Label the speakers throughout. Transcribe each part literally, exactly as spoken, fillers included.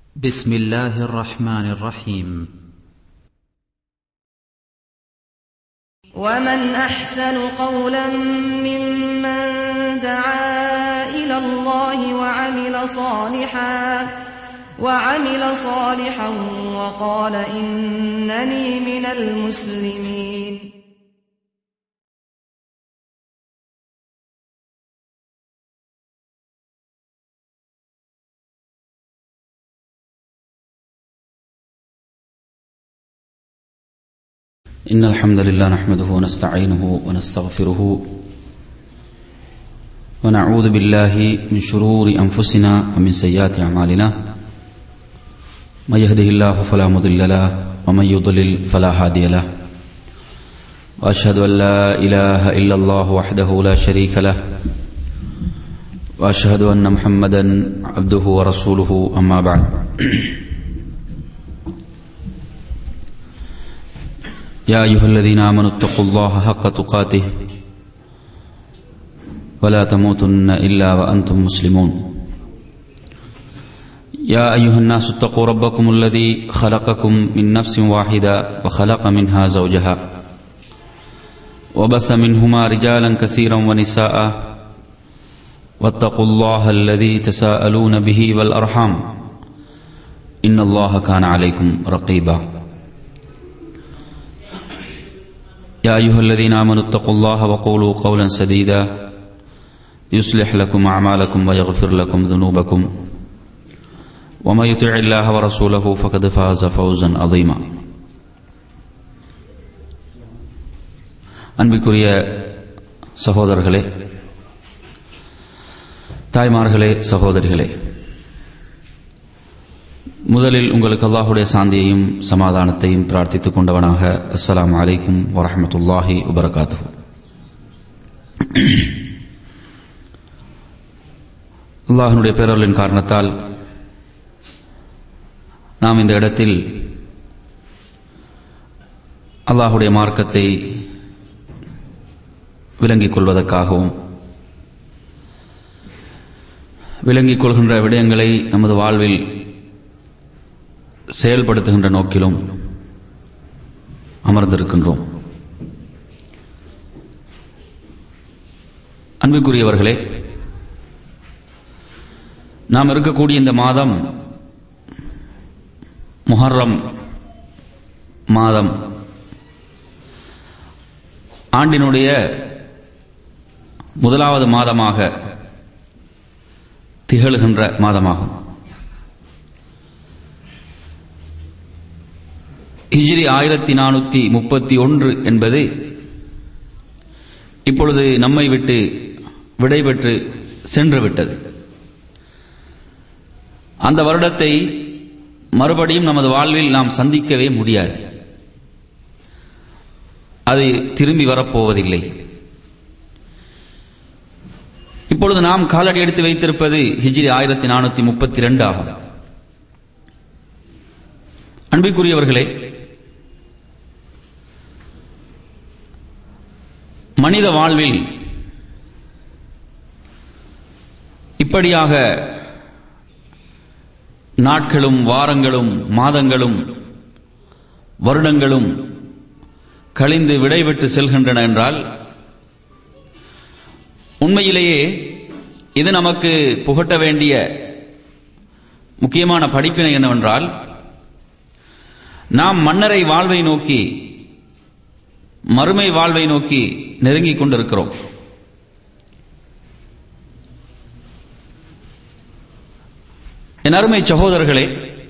Speaker 1: بسم الله الرحمن الرحيم.
Speaker 2: ومن أحسن قولا ممن دعا إلى الله وعمل صالحا وعمل صالحا وقال إنني من المسلمين.
Speaker 3: إن الحمد لله نحمده ونستعينه ونستغفره ونعوذ بالله من شرور أنفسنا ومن سيئات أعمالنا من يهده الله فلا مضل له ومن يضلل فلا هادي له وأشهد أن لا إله إلا الله وحده لا شريك له وأشهد أن محمدا عبده ورسوله أما بعد. يا أيها الذين آمنوا اتقوا الله حق تقاته ولا تموتن إلا وأنتم مسلمون. يا أيها الناس اتقوا ربكم الذي خلقكم من نفس واحدة وخلق منها زوجها وبث منهما رجالا كثيرا ونساء واتقوا الله الذي تساءلون به والأرحام إن الله كان عليكم رقيبا. يا أيها الذين آمنوا اتقوا الله وقولوا قولا سديدا يصلح لكم أعمالكم ويغفر لكم ذنوبكم ومن يطع الله ورسوله فقد فاز فوزا عظيما. அன்பிற்குரிய சகோதரர்களே, தாய்மார்களே, சகோதரிகளே, முதலில் உங்களுக்கு அல்லாஹுடைய சாந்தியையும் சமாதானத்தையும் பிரார்த்தித்துக் கொண்டவனாக அஸ்ஸலாமு அலைக்கும் வரஹ்மத்துல்லாஹி வபரகாத்துஹு. அல்லாஹ்வுடைய பேரருளின் காரணத்தால் நாம் இந்த இடத்தில் அல்லாஹுடைய மார்க்கத்தை விளங்கிக் கொள்வதற்காகவும் விளங்கிக் கொள்கின்ற விடயங்களை நமது வாழ்வில் செயல்படுத்துகின்ற நோக்கிலும் அமர்ந்திருக்கின்றோம். அன்புக்குரியவர்களே, நாம் இருக்கக்கூடிய இந்த மாதம் முஹர்ரம் மாதம், ஆண்டினுடைய முதலாவது மாதமாக திகழ்கின்ற மாதமாகும். ஹிஜ்ரி ஆயிரத்தி நானூத்தி முப்பத்தி ஒன்று என்பது இப்பொழுது நம்மை விட்டு விடைபெற்று சென்று விட்டது. அந்த வருடத்தை மறுபடியும் நமது வாழ்வில் நாம் சந்திக்கவே முடியாது. அது திரும்பி வரப்போவதில்லை. இப்பொழுது நாம் காலடி எடுத்து வைத்திருப்பது ஹிஜ்ரி ஆயிரத்தி நானூத்தி முப்பத்தி இரண்டு ஆகும். அன்பிற்குரியவர்களே, மனித வாழ்வில் இப்படியாக நாட்களும் வாரங்களும் மாதங்களும் வருடங்களும் கழிந்து விடைபெற்று செல்கின்றன என்றால் உண்மையிலேயே இது நமக்கு புகட்ட வேண்டிய முக்கியமான படிப்பினை என்னவென்றால், நாம் மன்னரை வாழ்வை நோக்கி, மறுமை வாழ்வை நோக்கி நெருங்கிக் கொண்டிருக்கிறோம். என் அருமை சகோதரர்களே,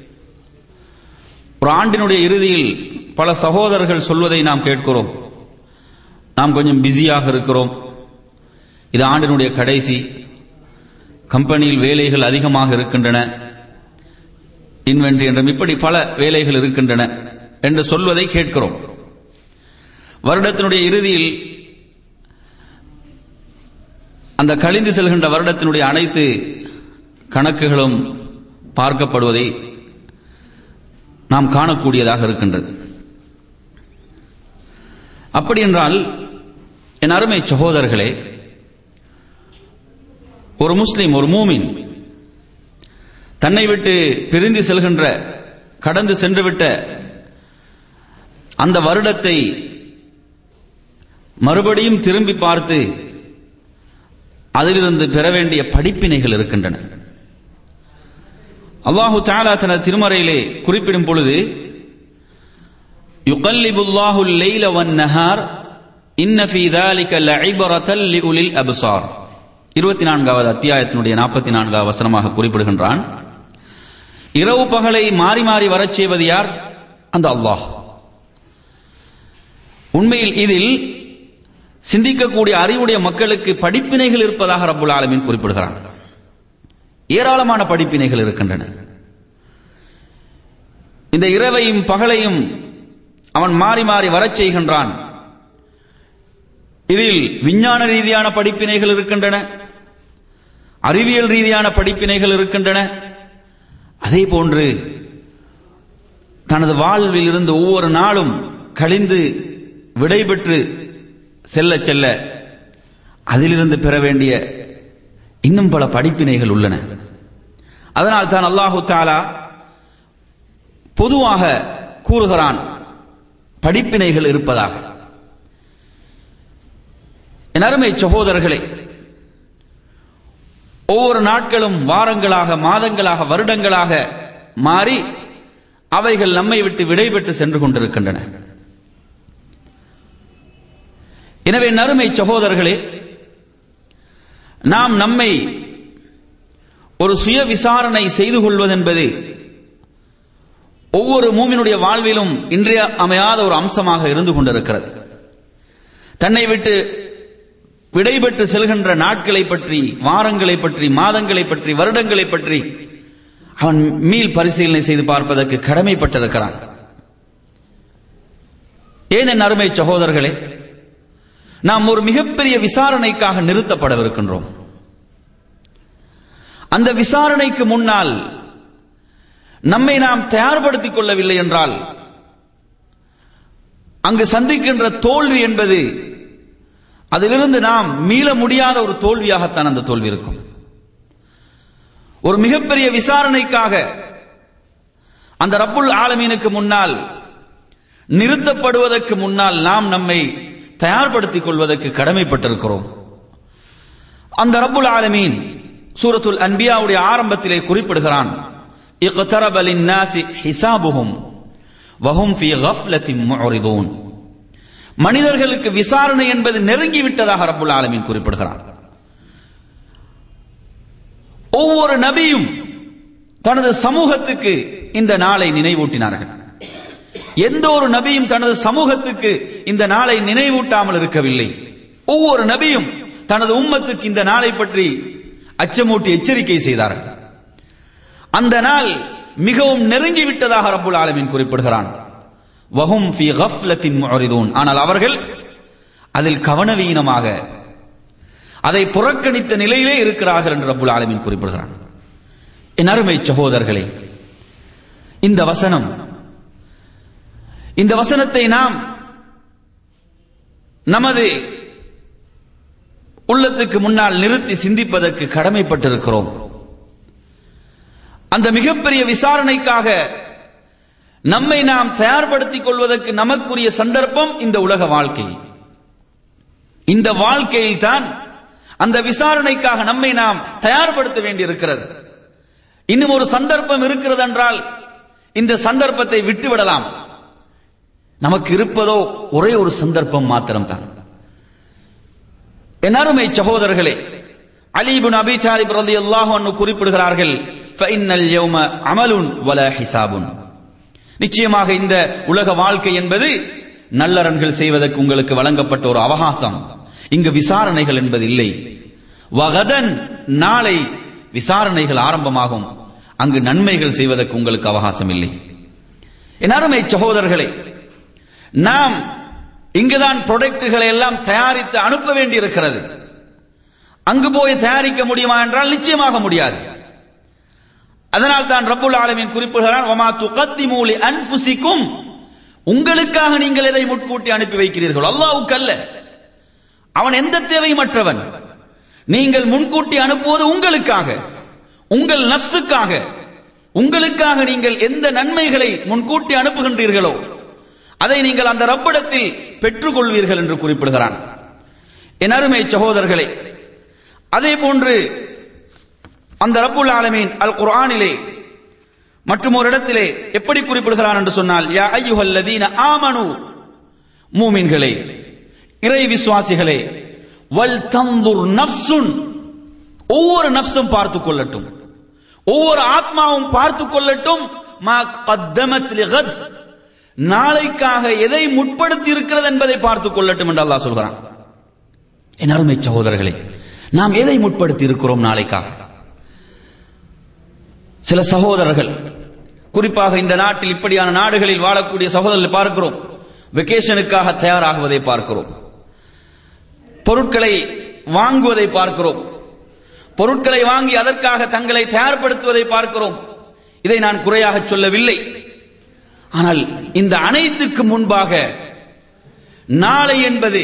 Speaker 3: ஒரு ஆண்டினுடைய இறுதியில் பல சகோதரர்கள் சொல்வதை நாம் கேட்கிறோம். நாம் கொஞ்சம் பிஸியாக இருக்கிறோம், இது ஆண்டினுடைய கடைசி, கம்பெனியில் வேலைகள் அதிகமாக இருக்கின்றன, இன்வென்ட்ரி என்றும் இப்படி பல வேலைகள் இருக்கின்றன என்று சொல்வதை கேட்கிறோம். வருடத்தினுடைய இறுதியில் அந்த கழிந்து செல்கின்ற வருடத்தினுடைய அனைத்து கணக்குகளும் பார்க்கப்படுவதை நாம் காணக்கூடியதாக இருக்கின்றது. அப்படி என்றால் என் அருமை சகோதரர்களே, ஒரு முஸ்லிம், ஒரு மூமின் தன்னை விட்டு பிரிந்து செல்கின்ற, கடந்து சென்றுவிட்ட அந்த வருடத்தை மறுபடியும் திரும்பி பார்த்து அதிலிருந்து பெற வேண்டிய படிப்பினைகள் இருக்கின்றன. அல்லாஹு தஆலா தனது திருமறையிலே குறிப்பிடும் பொழுது, யுகல்லிபுல்லாஹு லைல வன்-நஹார் இன்ன ஃபீ ذلك லஇபரத்தல் லிஉலில் அப்சார் இருபத்தி நான்காவது அத்தியாயத்தினுடைய நாற்பத்தி நான்காவது வசனமாக குறிப்பிடுகின்றான். இரவு பகலை மாறி மாறி வரச் செய்வது யார்? அந்த அல்லாஹ். உண்மையில் இதில் சிந்திக்கக்கூடிய அறிவுடைய மக்களுக்கு படிப்பினைகள் இருப்பதாக ரப்புல் ஆலமீன் குறிப்பிடுகிறான். ஏராளமான படிப்பினைகள் இருக்கின்றன. இந்த இரவையும் பகலையும் அவன் மாறி மாறி வரச் செய்கின்றான். இதில் விஞ்ஞான ரீதியான படிப்பினைகள் இருக்கின்றன, அறிவியல் ரீதியான படிப்பினைகள் இருக்கின்றன. அதே போன்று தனது வாழ்வில் இருந்து ஒவ்வொரு நாளும் கழிந்து விடைபெற்று செல்ல செல்ல அதிலிருந்து பெற வேண்டிய இன்னும் பல படிப்பினைகள் உள்ளன. அதனால் தான் அல்லாஹு தஆலா பொதுவாக கூறுகிறான் படிப்பினைகள் இருப்பதாக. என் அருமை சகோதரர்களே, ஒவ்வொரு நாட்களும் வாரங்களாக, மாதங்களாக, வருடங்களாக மாறி அவைகள் நம்மை விட்டு விடைபெற்று சென்று கொண்டிருக்கின்றன. எனவே நறுமை சகோதரர்களே, நாம் நம்மை ஒரு சுய விசாரணை செய்து கொள்வதென்பது ஒவ்வொரு மூமினுடைய வாழ்விலும் இன்றைய அமையாத ஒரு அம்சமாக இருந்து கொண்டிருக்கிறது. தன்னை விட்டு விடைபெற்று செல்கின்ற நாட்களை பற்றி, வாரங்களை பற்றி, மாதங்களை பற்றி, வருடங்களை பற்றி அவன் மீள் பரிசீலனை செய்து பார்ப்பதற்கு கடமைப்பட்டிருக்கிறான். ஏன் என் அருமை சகோதரர்களே, நாம் ஒரு மிகப்பெரிய விசாரணைக்காக நிறுத்தப்படவிருக்கின்றோம். அந்த விசாரணைக்கு முன்னால் நம்மை நாம் தயார்படுத்திக் கொள்ளவில்லை என்றால் அங்கு சந்திக்கின்ற தோல்வி என்பது அதிலிருந்து நாம் மீள முடியாத ஒரு தோல்வியாகத்தான் அந்த தோல்வி இருக்கும். ஒரு மிகப்பெரிய விசாரணைக்காக அந்த ரப்புல் ஆலமீனுக்கு முன்னால் நிறுத்தப்படுவதற்கு முன்னால் நாம் நம்மை தயார்படுத்திக் கொள்வதற்கு கடமைப்பட்டிருக்கிறோம். அந்த ரப்புல் ஆலமீன் சூரத்துல் அன்பியாவுடைய ஆரம்பத்திலே குறிப்பிடுகிறான், இக்தரப லின்னாஸி ஹிசாபுஹும் வஹும் ஃபீ கஃப்லத்தின் முஅரிதூன். மனிதர்களுக்கு விசாரணை என்பது நெருங்கிவிட்டதாக ரப்புல் ஆலமீன் குறிப்பிடுகிறான். ஒவ்வொரு நபியும் தனது சமூகத்துக்கு இந்த நாளை நினைவூட்டினார்கள். எந்த ஒரு நபியும் தனது சமூகத்துக்கு இந்த நாளை நினைவூட்டாமல் இருக்கவில்லை. ஒவ்வொரு நபியும் தனது உம்மத்துக்கு இந்த நாளை பற்றி அச்சமூட்டி எச்சரிக்கை செய்தார்கள். அந்த நாள் மிகவும் நெருங்கிவிட்டதாக ரப்புல் ஆலமீன் குறிப்பிடுகிறான். வஹும் ஃபீ கஃப்லத்தின் முஅரிதூன். ஆனால் அவர்கள் அதில் கவனவீனமாக அதை புறக்கணித்த நிலையிலே இருக்கிறார்கள் என்று ரப்புல் ஆலமீன் குறிப்பிடுகிறான். என் அருமை சகோதரர்களே, இந்த வசனம் இந்த வசனத்தை நாம் நமது உள்ளத்துக்கு முன்னால் நிறுத்தி சிந்திப்பதற்கு கடமைப்பட்டிருக்கிறோம். அந்த மிகப்பெரிய விசாரணைக்காக நம்மை நாம் தயார்படுத்திக் கொள்வதற்கு நமக்குரிய சந்தர்ப்பம் இந்த உலக வாழ்க்கை. இந்த வாழ்க்கையில் தான் அந்த விசாரணைக்காக நம்மை நாம் தயார்படுத்த வேண்டியிருக்கிறது. இன்னும் ஒரு சந்தர்ப்பம் இருக்கிறது என்றால் இந்த சந்தர்ப்பத்தை விட்டுவிடலாம். நமக்கு இருப்பதோ ஒரே ஒரு சந்தர்ப்பம் மாத்திரம்தான். என் அருமை சகோதரர்களே, அலி இப்னு அபீ தாலிப் ரலியல்லாஹு அன்ஹு குறிப்பிடுகிறார்கள், ஃபஇன்னல் யௌம அமலுன் வலா ஹிசாபுன். நிச்சயமாக இந்த உலக வாழ்க்கை என்பது நல்லறன்கள் செய்வதற்கு உங்களுக்கு வழங்கப்பட்ட ஒரு அவகாசம். இங்கு விசாரணைகள் என்பது இல்லை. வகதன், நாளை விசாரணைகள் ஆரம்பமாகும். அங்கு நன்மைகள் செய்வதற்கு உங்களுக்கு அவகாசம் இல்லை. என் அருமை சகோதரர்களே, நாம் இங்குதான் ப்ராடக்ட்களை எல்லாம் தயாரித்து அனுப்ப வேண்டி இருக்கிறது. அங்கு போய் தயாரிக்க முடியுமா என்றால் நிச்சயமாக முடியாது. அதனால் தான் ரப்புல் ஆலமீன் குறிப்பிடுகிறான், வமா துகத்திமூ லி அன்ஃபுசிக்கும். உங்களுக்காக நீங்கள் எதை முன்கூட்டி அனுப்பி வைக்கிறீர்கள், அல்லாஹ்வுக்கு அல்ல. அவன் எந்த தேவையற்றவன். நீங்கள் முன்கூட்டி அனுப்புவது உங்களுக்காக, உங்கள் நஃப்ஸுக்காக, உங்களுக்காக நீங்கள் எந்த நன்மைகளை முன்கூட்டி அனுப்புகின்றீர்களோ அதை நீங்கள் அந்த ரப்பிடத்தில் பெற்றுக் கொள்வீர்கள் என்று குறிப்பிடுகிறான். என் அருமை சகோதரர்களே, அதே போன்று அந்த ரப்புல் ஆலமீன் அல் குர்ஆனிலே மற்றும் ஒரு இடத்திலே எப்படி குறிப்பிடுகிறான் என்று சொன்னால், யா அய்யுஹல்லதீன ஆமனு, மூமின்களே, இறை விசுவாசிகளே, வல் தந்துர் நஃப்சுன், ஒவ்வொரு நஃப்ஸும் பார்த்துக் கொள்ளட்டும், ஒவ்வொரு ஆத்மாவும் பார்த்துக் கொள்ளட்டும், மா கத்தமத் லிகத், நாளைக்காக எதை முற்படுத்தி இருக்கிறது என்பதை பார்த்துக் கொள்ளட்டும் என்று அல்லாஹ் சொல்கிறான். என் அருமை சகோதரர்களே, நாம் எதை முற்படுத்தி இருக்கிறோம் நாளைக்காக? சில சகோதரர்கள், குறிப்பாக இந்த நாட்டில் இப்படியான நாடுகளில் வாழக்கூடிய சகோதரர்கள் பார்க்கிறோம், வெக்கேஷனுக்காக தயாராகுவதை பார்க்கிறோம், பொருட்களை வாங்குவதை பார்க்கிறோம், பொருட்களை வாங்கி அதற்காக தங்களை தயார்படுத்துவதை பார்க்கிறோம். இதை நான் குறையாக சொல்லவில்லை. ஆனால் இந்த அனைத்துக்கு முன்பாக நாளை என்பது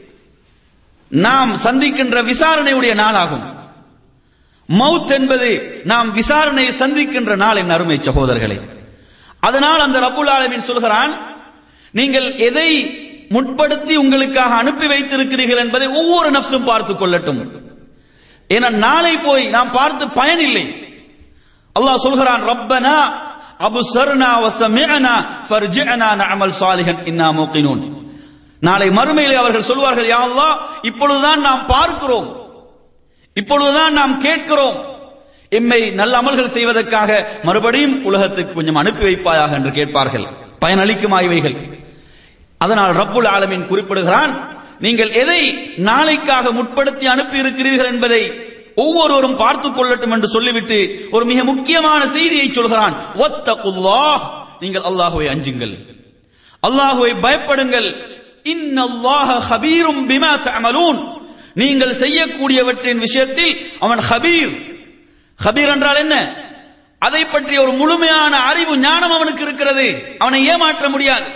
Speaker 3: நாம் சந்திக்கின்ற விசாரணையுடைய நாளாகும். மவுத் என்பது நாம் விசாரணையை சந்திக்கின்ற நாள். என் அருமை சகோதரர்களே, அதனால் அந்த ரப்புல் ஆலமீன் சொல்கிறான், நீங்கள் எதை முற்படுத்தி உங்களுக்காக அனுப்பி வைத்திருக்கிறீர்கள் என்பதை ஒவ்வொரு நஃப்ஸும் பார்த்துக் கொள்ளட்டும். ஏன்னா நாளை போய் நாம் பார்த்து பயனில்லை. அல்லாஹ் சொல்கிறான், ரப்பனா அபுஸர்னா வஸமிஅனா ஃபர்ஜிஅனா நஅமல் சாலிஹன் இன்னா மூகினூன். நாளை மறுமையிலே அவர்கள் சொல்வார்கள், யா அல்லாஹ், இப்பொழுதுதான் நாம் பார்க்கிறோம், இப்பொழுதுதான் நாம் கேட்கிறோம், எம்மை நல்ல அமல்கள் செய்வதற்காக மறுபடியும் உலகத்துக்கு கொஞ்சம் அனுப்பி வைப்பாயாக என்று கேட்பார்கள். பயனளிக்குமா இவைகள்? அதனால் ரப்புல் ஆலமீன் குறிப்பிடுகிறான், நீங்கள் எதை நாளைக்காக முற்படுத்தி அனுப்பி இருக்கிறீர்கள் என்பதை ஒவ்வொருவரும் பார்த்துக் கொள்ளட்டும் என்று சொல்லிவிட்டு ஒரு மிக முக்கியமான செய்தியை சொல்கிறான், வத்தகுல்லாஹ், நீங்கள் அல்லாஹ்வை அஞ்சுங்கள், அல்லாஹ்வை பயப்படுங்கள், இன்னல்லாஹ ஹபீரும் பிமா தஅமலூன், நீங்கள் செய்யக்கூடியவற்றின் விஷயத்தில் அவன் ஹபீர். ஹபீர் என்றால் என்ன? அதை பற்றிய ஒரு முழுமையான அறிவு ஞானம் அவனுக்கு இருக்கிறது, அவனை ஏமாற்ற முடியாது.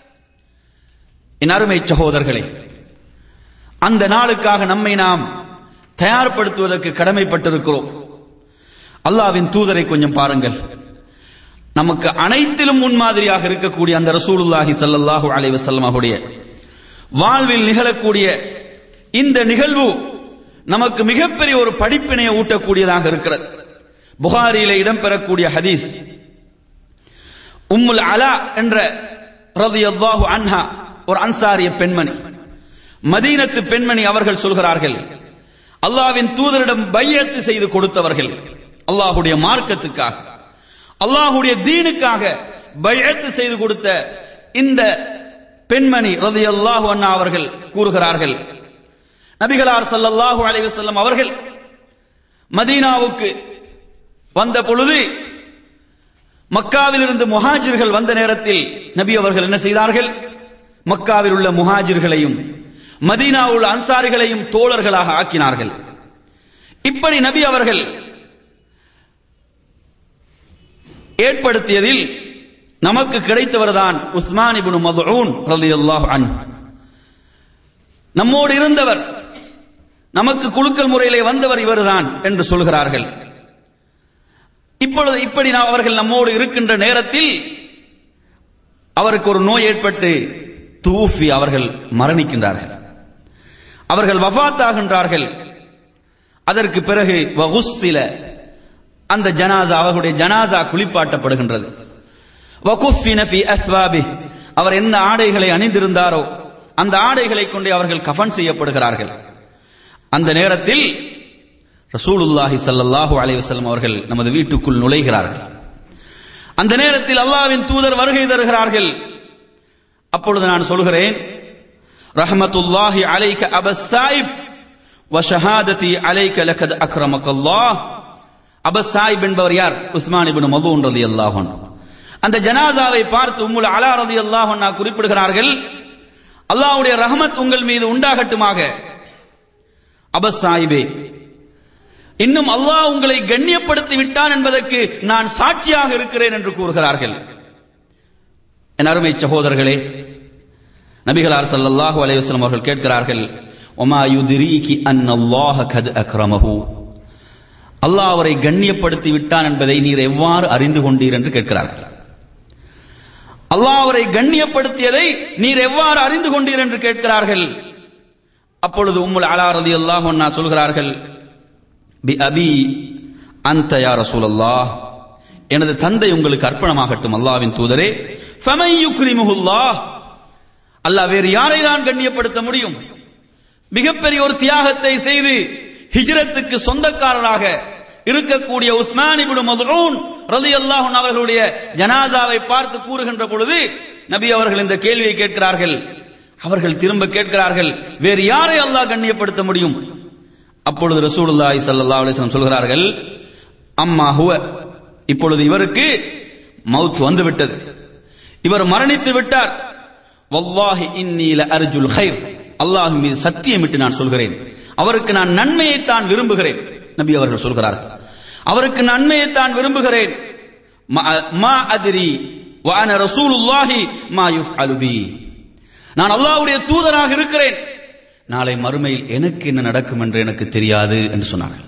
Speaker 3: என் அருமை சகோதரர்களே, அந்த நாளுக்காக நம்மை நாம் தயார்படுத்துவதற்கு கடமைப்பட்டிருக்கிறோம். அல்லாஹ்வின் தூதரை கொஞ்சம் பாருங்கள். நமக்கு அனைத்திலும் முன்மாதிரியாக இருக்கக்கூடிய அந்த ரசூலுல்லாஹி ஸல்லல்லாஹு அலைஹி வஸல்லம் அவருடைய வாழ்வில் நிகழக்கூடிய இந்த நிகழ்வு நமக்கு மிகப்பெரிய ஒரு படிப்பினையை ஊட்டக்கூடியதாக இருக்கிறது. புகாரியிலே இடம்பெறக்கூடிய ஹதீஸ், உம்முல் அலா என்ற ரலியல்லாஹு அன்ஹா ஒரு அன்சாரிய பெண்மணி, மதீனத்து பெண்மணி, அவர்கள் சொல்கிறார்கள், அல்லாஹ்வின் தூதரிடம் பையத்து செய்து கொடுத்தவர்கள், அல்லாஹ்வுடைய மார்க்கத்துக்காக, அல்லாஹ்வுடைய தீனுக்காக பையத்து செய்து கொடுத்த இந்த பெண்மணி ரலியல்லாஹு அன்ஹா அவர்கள் கூறுகிறார்கள், நபிகளார் ஸல்லல்லாஹு அலைஹி வஸல்லம் அவர்கள் மதீனாவுக்கு வந்த பொழுது மக்காவில் இருந்து முஹாஜிர்கள் வந்த நேரத்தில் நபி அவர்கள் என்ன செய்தார்கள்? மக்காவில் உள்ள முஹாஜிர்களையும் மதீனாவில் உள்ள அன்சாரிகளையும் தோழர்களாக ஆக்கினார்கள். இப்படி நபி அவர்கள் ஏற்படுத்தியதில் நமக்கு கிடைத்தவர்தான் உஸ்மான் இப்னு மத்ஊன் ரலியல்லாஹு அன்ஹு. நம்மோடு இருந்தவர், நமக்கு குலுக்கல் முறையிலே வந்தவர் இவர்தான் என்று சொல்கிறார்கள். இப்பொழுது இப்படி அவர்கள் நம்மோடு இருக்கின்ற நேரத்தில் அவருக்கு ஒரு நோய் ஏற்பட்டு தூஃபி, அவர்கள் மரணிக்கின்றார்கள், அவர்கள் வஃபாத் ஆகின்றார்கள். அதற்கு பிறகு வகுஸ்ஸில, அந்த ஜனாசா, அவர்களுடைய ஜனாசா குளிப்பாட்டப்படுகின்றது. வகுஃபின ஃபீ அஸ்வாபிஹ், அவர் என்ன ஆடைகளை அணிந்திருந்தாரோ அந்த ஆடைகளை கொண்டு அவர்கள் கஃன் செய்யப்படுகிறார்கள். அந்த நேரத்தில் ரசூலுல்லாஹி ஸல்லல்லாஹு அலைஹி வஸல்லம் அவர்கள் நமது வீட்டுக்குள் நுழைகிறார்கள். அந்த நேரத்தில் அல்லாஹ்வின் தூதர் வருகை தருகிறார்கள். அப்பொழுது நான் சொல்கிறேன், ரஹ்மத்துல்லாஹி அலைக அபஸ்ஸாயிப் வ ஷஹாததி அலைக லகத் அக்ரமக்கல்லாஹ். அபஸ்ஸாயிப் என்பவர் யார்? உஸ்மான் இப்னு மத்ஊன் ரலியல்லாஹு அன்ஹு. அந்த ஜனாசாவை பார்த்து உம்முல் அலா ரலியல்லாஹு அன்ஹா குறிப்பிடுகிறார்கள், அல்லாஹ்வுடைய ரஹ்மத் உங்கள் மீது உண்டாகட்டுமாக அபஸ்ஸாயிபே, இன்னும் அல்லாஹ் உங்களை கண்ணியப்படுத்தி விட்டான் என்பதற்கு நான் சாட்சியாக இருக்கிறேன் என்று கூறுகிறார்கள். என் அருமை சகோதரர்களே, நபிகளார் ஸல்லல்லாஹு அலைஹி வஸல்லம் அவர்கள் கேட்கிறார்கள், வமா யுத்ரீகி அன்னல்லாஹ கத் அக்ரமஹு, அல்லாஹ் அவரை கண்ணியப்படுத்தி விட்டான் என்பதை நீர் எவ்வாறு அறிந்து கொண்டீர் என்று கேட்கிறார்கள். அல்லாஹ் அவரை கண்ணியப்படுத்தியதை நீர் எவ்வாறு அறிந்து கொண்டீர் என்று கேட்கிறார்கள். அப்பொழுது உம்முல் அலா ரலியல்லாஹு அன்ஹா சொல்கிறார்கள், பி அபி அன்த யா ரசூலல்லாஹ், எனது தந்தை உங்களுக்கு அர்ப்பணமாகட்டும் அல்லாஹ்வின் தூதரே. ஃபமை யுக்ரிமுஹுல்லாஹ், அல்லாஹ் வேறு யாரை தான் கண்ணியப்படுத்த முடியும்? மிகப்பெரிய ஒரு தியாகத்தை செய்து ஹிஜ்ரத்துக்கு சொந்தக்காரராக இருக்கக்கூடிய உஸ்மான் இப்னு மத்ஊன் ரலியல்லாஹு அன்ஹு அவர்களுடைய ஜனாசாவை பார்த்து கூறுகின்ற பொழுது நபி அவர்கள் இந்த கேள்வியை கேட்கிறார்கள். அவர்கள் திரும்ப கேட்கிறார்கள், வேறு யாரை அல்லாஹ் கண்ணியப்படுத்த முடியும்? அப்பொழுது ரசூலுல்லாஹி ஸல்லல்லாஹு அலைஹி வஸல்லம் சொல்கிறார்கள், அம்மா ஹுவ, இப்பொழுது இவருக்கு மவுத் வந்து விட்டது, இவர் மரணித்து விட்டார். வல்லாஹி இன்னீ லஅர்ஜுல் கைர், அல்லாஹ் மீது சத்தியமிட்டு நான் சொல்கிறேன், அவருக்கு நான் நன்மையை தான் விரும்புகிறேன். நபி அவர்கள் சொல்கிறார்கள், அவருக்கு நன்மையை தான் விரும்புகிறேன். மா அத்ரி வ அன ரசூலுல்லாஹி மா யுஃஅலு பி, நான் அல்லாஹ்வுடைய தூதராக இருக்கிறேன், நாளை மறுமையில் எனக்கு என்ன நடக்கும் என்று எனக்கு தெரியாது என்று சொன்னார்கள்.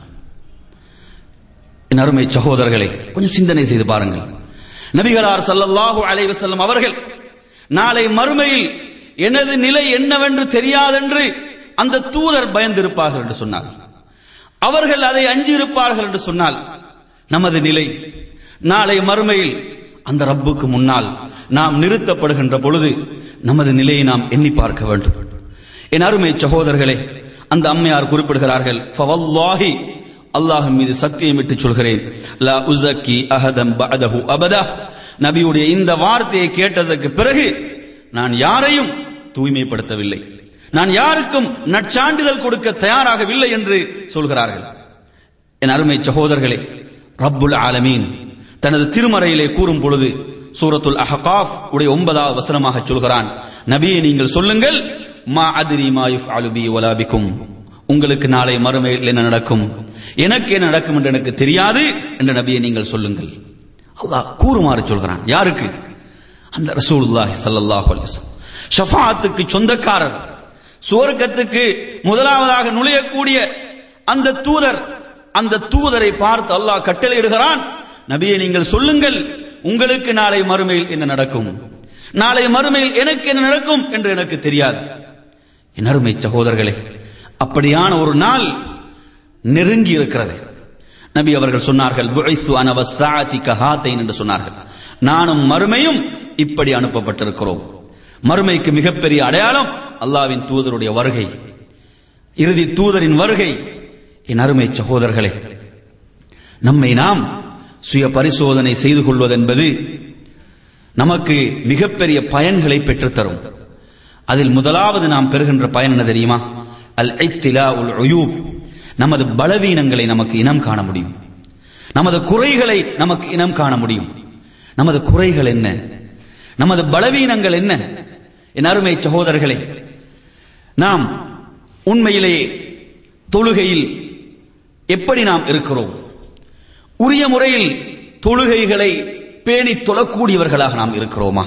Speaker 3: என் அருமை சகோதரர்களே, கொஞ்சம் சிந்தனை செய்து பாருங்கள். நபிகளார் ஸல்லல்லாஹு அலைஹி வஸல்லம் அவர்கள் நாளை மறுமையில் எனது நிலை என்னவென்று தெரியாதென்று அந்த தூதர் பயந்திருப்பார்கள் என்று சொன்னார். அவர்கள் அதை அஞ்சியிருப்பார்கள் என்று சொன்னால் நமது நிலை நாளை மறுமையில் அந்த ரப்புக்கு முன்னால் நாம் நிறுத்தப்படுகின்ற பொழுது நமது நிலையை நாம் எண்ணி பார்க்க வேண்டும். என் அருமை சகோதரர்களே, அந்த அம்மையார் குறிப்பிடுகிறார்கள், ஃபவல்லாஹி, அல்லாஹ் மீது சத்தியமிட்டு சொல்கிறேன், லா உஸக்கி அஹதம் பஅதஹு அபதா, நபியுடைய இந்த வார்த்தையை கேட்டதற்கு பிறகு நான் யாரையும் தூய்மைப்படுத்தவில்லை, நான் யாருக்கும் நற்சான்றிதழ் கொடுக்க தயாராகவில்லை என்று சொல்கிறார்கள். என் அருமை சகோதரர்களே, ரப்புல் ஆலமீன் தனது திருமறையிலே கூறும் பொழுது சூரத்துல் அஹ்காஃப் உடைய ஒன்பதாவது வசனமாக சொல்கிறான், நபியே நீங்கள் சொல்லுங்கள், மா அத்ரி மா யுஃஅலு பி வலா பிக்கும், உங்களுக்கு நாளை மறுமையில் என்ன நடக்கும், எனக்கு என்ன நடக்கும் என்று எனக்கு தெரியாது என்று நபியை நீங்கள் சொல்லுங்கள். அல்லாஹ் கூறுமாறு சொல்கிறான். யாருக்கு? அந்த ரசூலுல்லாஹி ஸல்லல்லாஹு அலைஹி வஸல்லம், ஷஃபாஅத்துக்கு சொந்தக்காரர், சுவர்க்கத்துக்கு முதலாவதாக நுழையக்கூடிய அந்த தூதர். அந்த தூதரை பார்த்து அல்லாஹ் கட்டளையிடுகிறான், நபியை நீங்கள் சொல்லுங்கள், உங்களுக்கு நாளை மறுமையில் என்ன நடக்கும், நாளை மறுமையில் எனக்கு என்ன நடக்கும் என்று எனக்கு தெரியாது. என் அருமை சகோதரர்களே, அப்படியான ஒரு நாள் நெருங்கி இருக்கிறது. நபி அவர்கள் சொன்னார்கள், புஇஸ்து அன வஸ்ஸாஅதி கஹாதைன் என்று சொன்னார்கள், நானும் மறுமையும் இப்படி அனுப்பப்பட்டிருக்கிறோம். மறுமைக்கு மிகப்பெரிய அடையாளம் அல்லாஹ்வின் தூதருடைய வருகை, இறுதி தூதரின் வருகை. என் அருமை சகோதரர்களே, நம்மை நாம் சுய பரிசோதனை செய்து கொள்வதென்பது நமக்கு மிகப்பெரிய பயன்களை பெற்றுத்தரும். அதில் முதலாவது நாம் பெறுகின்ற பயன் என்ன தெரியுமா? அல் இத்திலாஉல் உயூப், நமது பலவீனங்களை நமக்கு இனம் காண முடியும், நமது குறைகளை நமக்கு இனம் காண முடியும். நமது குறைகள் என்ன, நமது பலவீனங்கள் என்ன? என் அருமை சகோதரர்களே, நாம் உண்மையிலேயே தொழுகையில் எப்படி நாம் இருக்கிறோம்? உரிய முறையில் தொழுகைகளை பேணி தொழக்கூடியவர்களாக நாம் இருக்கிறோமா?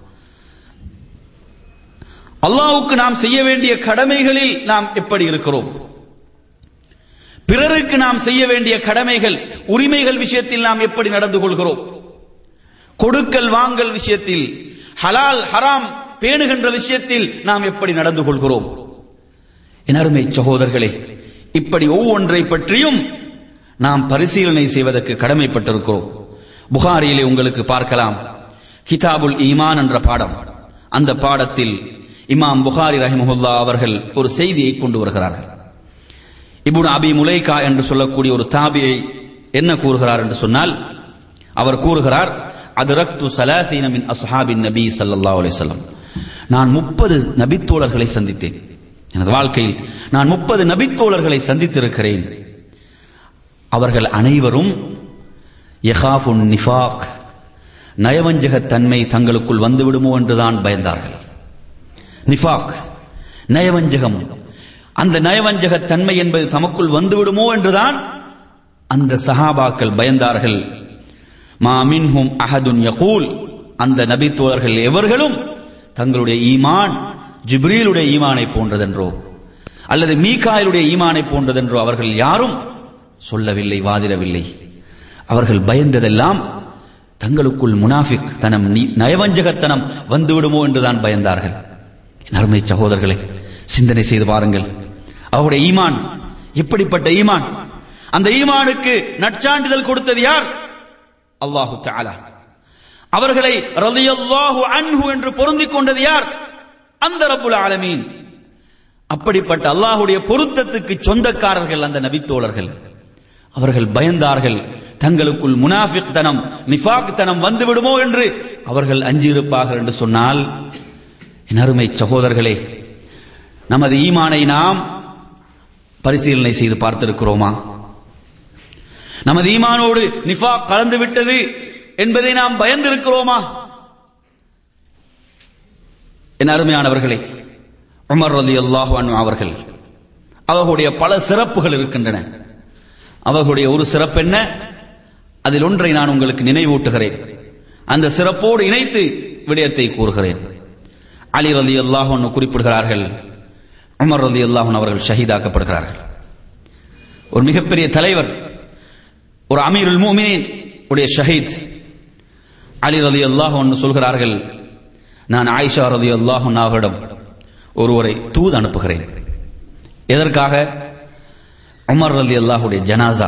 Speaker 3: அல்லாஹ்வுக்கு நாம் செய்ய வேண்டிய கடமைகளில் நாம் எப்படி இருக்கிறோம்? பிறருக்கு நாம் செய்ய வேண்டிய கடமைகள், உரிமைகள் விஷயத்தில் நாம் எப்படி நடந்து கொள்கிறோம்? கொடுக்கல் வாங்கல் விஷயத்தில், ஹலால் ஹராம் பேணுகின்ற விஷயத்தில் நாம் எப்படி நடந்து கொள்கிறோம்? என் அருமை சகோதரர்களே, இப்படி ஒவ்வொன்றை பற்றியும் நாம் பரிசீலனை செய்வதற்கு கடமைப்பட்டிருக்கிறோம். புகாரியிலே உங்களுக்கு பார்க்கலாம், கிதாபுல் ஈமான் என்ற பாடம். அந்த பாடத்தில் இமாம் புகாரி ரஹிமஹுல்லா அவர்கள் ஒரு செய்தியை கொண்டு வருகிறார்கள். இப்னு அபி முலைகா என்று சொல்லக்கூடிய ஒரு தாபியை என்ன கூறுகிறார் என்று சொன்னால், அவர் கூறுகிறார், அதரக்து ஸலாஸீன மின் அஸ்ஹாபின் நபி ஸல்லல்லாஹு அலைஹி வஸல்லம், நான் முப்பது நபித்தோழர்களை சந்தித்தேன். எனது வாழ்க்கையில் நான் முப்பது நபித்தோழர்களை சந்தித்திருக்கிறேன். அவர்கள் அனைவரும் யகாஃபுன் நிஃபாக், நயவஞ்சகத்தன்மை தங்களுக்குள் வந்துவிடுமோ என்றுதான் பயந்தார்கள். நிஃபாக், நயவஞ்சகம், அந்த நயவஞ்சகத்தன்மை என்பது தமக்குள் வந்துவிடுமோ என்றுதான் அந்த சஹாபாக்கள் பயந்தார்கள். மா மின்ஹும் அஹதுன் யகூல், அந்த நபித்தோழர்கள் எவர்களும் தங்களுடைய ஈமான் ஜிப்ரீலுடைய ஈமானை போன்றதென்றோ அல்லது மீகாயிலுடைய ஈமானை போன்றதென்றோ அவர்கள் யாரும் சொல்லவில்லை, வாதிடவில்லை. அவர்கள் பயந்ததெல்லாம் தங்களுக்குள் முனாஃபிக் தனம், நயவஞ்சகத்தனம் வந்துவிடுமோ என்றுதான் பயந்தார்கள். அருமை சகோதரர்களை, சிந்தனை செய்து பாருங்கள். அவருடைய ஈமான் எப்படிப்பட்ட ஈமான்! அந்த ஈமானுக்கு நற்சான்றிதழ் கொடுத்தது யார்? அல்லாஹு தஆலா. அவர்களை ரலியல்லாஹு அன்ஹு என்று பொருந்திக் கொண்டது யார்? அந்த ரப்புல் ஆலமீன். அப்படிப்பட்ட அல்லாஹ்வுடைய பொருத்தத்துக்கு சொந்தக்காரர்கள் அந்த நபித்தோழர்கள். அவர்கள் பயந்தார்கள், தங்களுக்குள் முனாஃபிக் தனம், நிஃபாக் தனம் வந்துவிடுமோ என்று அவர்கள் அஞ்சியிருப்பார்கள் என்று சொன்னால், என் அருமை சகோதரர்களே, நமது ஈமானை நாம் பரிசீலனை செய்து பார்த்திருக்கிறோமா? நமது ஈமானோடு நிஃபாக் கலந்து விட்டது என்பதை நாம் பயந்திருக்கிறோமா? என் அருமையானவர்களே, உமர் ரலியல்லாஹு அன்ஹு அவர்கள், அவர்களுடைய பல சிறப்புகள் இருக்கின்றன. அவர்களுடைய ஒரு சிறப்பு என்ன? அதில் ஒன்றை நான் உங்களுக்கு நினைவூட்டுகிறேன். அந்த சிறப்போடு இணைத்து விடயத்தை கூறுகிறேன். அலி ரலியல்லாஹு அன்ஹு குறிப்பிடுகிறார்கள், உமர் ரலியல்லாஹு அன்ஹு அவர்கள் ஷஹீதாக்கப்படுகிறார்கள். ஒரு மிகப்பெரிய தலைவர், ஒரு அமீருல் முஃமினீன் உடைய ஷஹீத் அலி ரலியல்லாஹு அன்ஹு சொல்கிறார்கள், நான் ஆயிஷா ரலியல்லாஹு அன்ஹா அவரிடம் ஒருவரை தூது அனுப்புகிறேன். எதற்காக? உமர் ரலியல்லாஹுடைய ஜனாசா,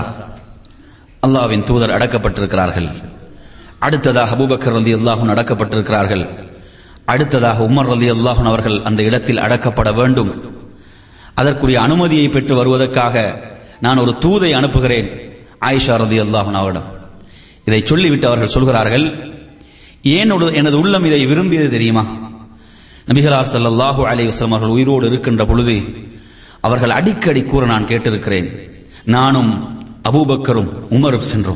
Speaker 3: அல்லாஹ்வின் தூதர் அடக்கப்பட்டிருக்கிறார்கள். அடுத்ததாக அபூபக்கர் ரலியல்லாஹு அன்ஹு அடக்கப்பட்டிருக்கிறார்கள். அடுத்ததாக உமர் ரலியல்லாஹு அவர்கள் அந்த இடத்தில் அடக்கப்பட வேண்டும். அதற்குரிய அனுமதியை பெற்று வருவதற்காக நான் ஒரு தூதை அனுப்புகிறேன் ஆயிஷா ரலியல்லாஹு அன்ஹாவிடம். இதை சொல்லிவிட்டு அவர்கள் சொல்கிறார்கள், ஏன் எனது உள்ளம் இதை விரும்பியது தெரியுமா? நபிகளார் ஸல்லல்லாஹு அலைஹி வஸல்லம் அவர்கள் உயிரோடு இருக்கின்ற பொழுது அவர்கள் அடிக்கடி கூற நான் கேட்டிருக்கிறேன், நானும் அபூபக்கரும் உமரும் சென்றோம்,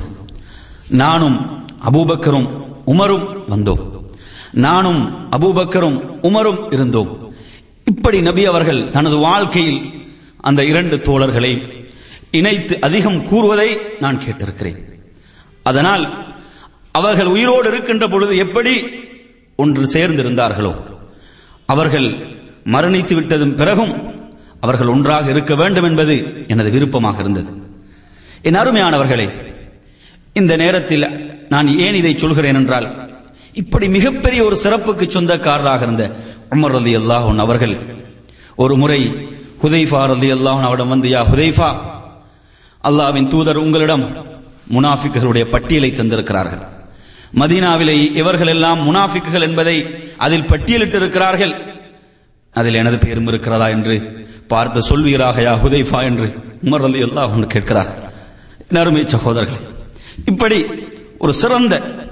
Speaker 3: நானும் அபூபக்கரும் உமரும் வந்தோம், நானும் அபூபக்கரும் உமரும் இருந்தோம். இப்படி நபி அவர்கள் தனது வாழ்க்கையில் அந்த இரண்டு தோழர்களை இணைத்து அதிகம் கூறுவதை நான் கேட்டிருக்கிறேன். அதனால் அவர்கள் உயிரோடு இருக்கின்ற பொழுது எப்படி ஒன்று சேர்ந்திருந்தார்களோ, அவர்கள் மரணித்து விட்டதும் பிறகும் அவர்கள் ஒன்றாக இருக்க வேண்டும் என்பது எனது விருப்பமாக இருந்தது. என் அருமையானவர்களே, இந்த நேரத்தில் நான் ஏன் இதை சொல்கிறேன் என்றால், இப்படி மிகப்பெரிய ஒரு சிறப்புக்கு சொந்தக்காரராக இருந்த உமர் ரலியல்லாஹு அன்ஹு அவர்கள் ஒரு முறை ஹுதைஃபா ரலியல்லாஹு அன்ஹு அவரிடம் வந்து, யா ஹுதைஃபா, அல்லாஹ்வின் தூதர் உங்களிடம் முனாஃபிக்குகளுடைய பட்டியலை தந்திருக்கிறார்கள். மதீனாவிலே இவர்கள் எல்லாம் முனாஃபிக்குகள் என்பதை அதில் பட்டியலிட்டு இருக்கிறார்கள். அதில் எனது பெயரும் இருக்கிறதா என்று பார்த்து சொல்வீராக யா ஹுதைஃபா என்று உமர் ரலியல்லாஹு அன்ஹு கேட்கிறார். அருமை சகோதரர்களே, இப்படி ஒரு சிறந்த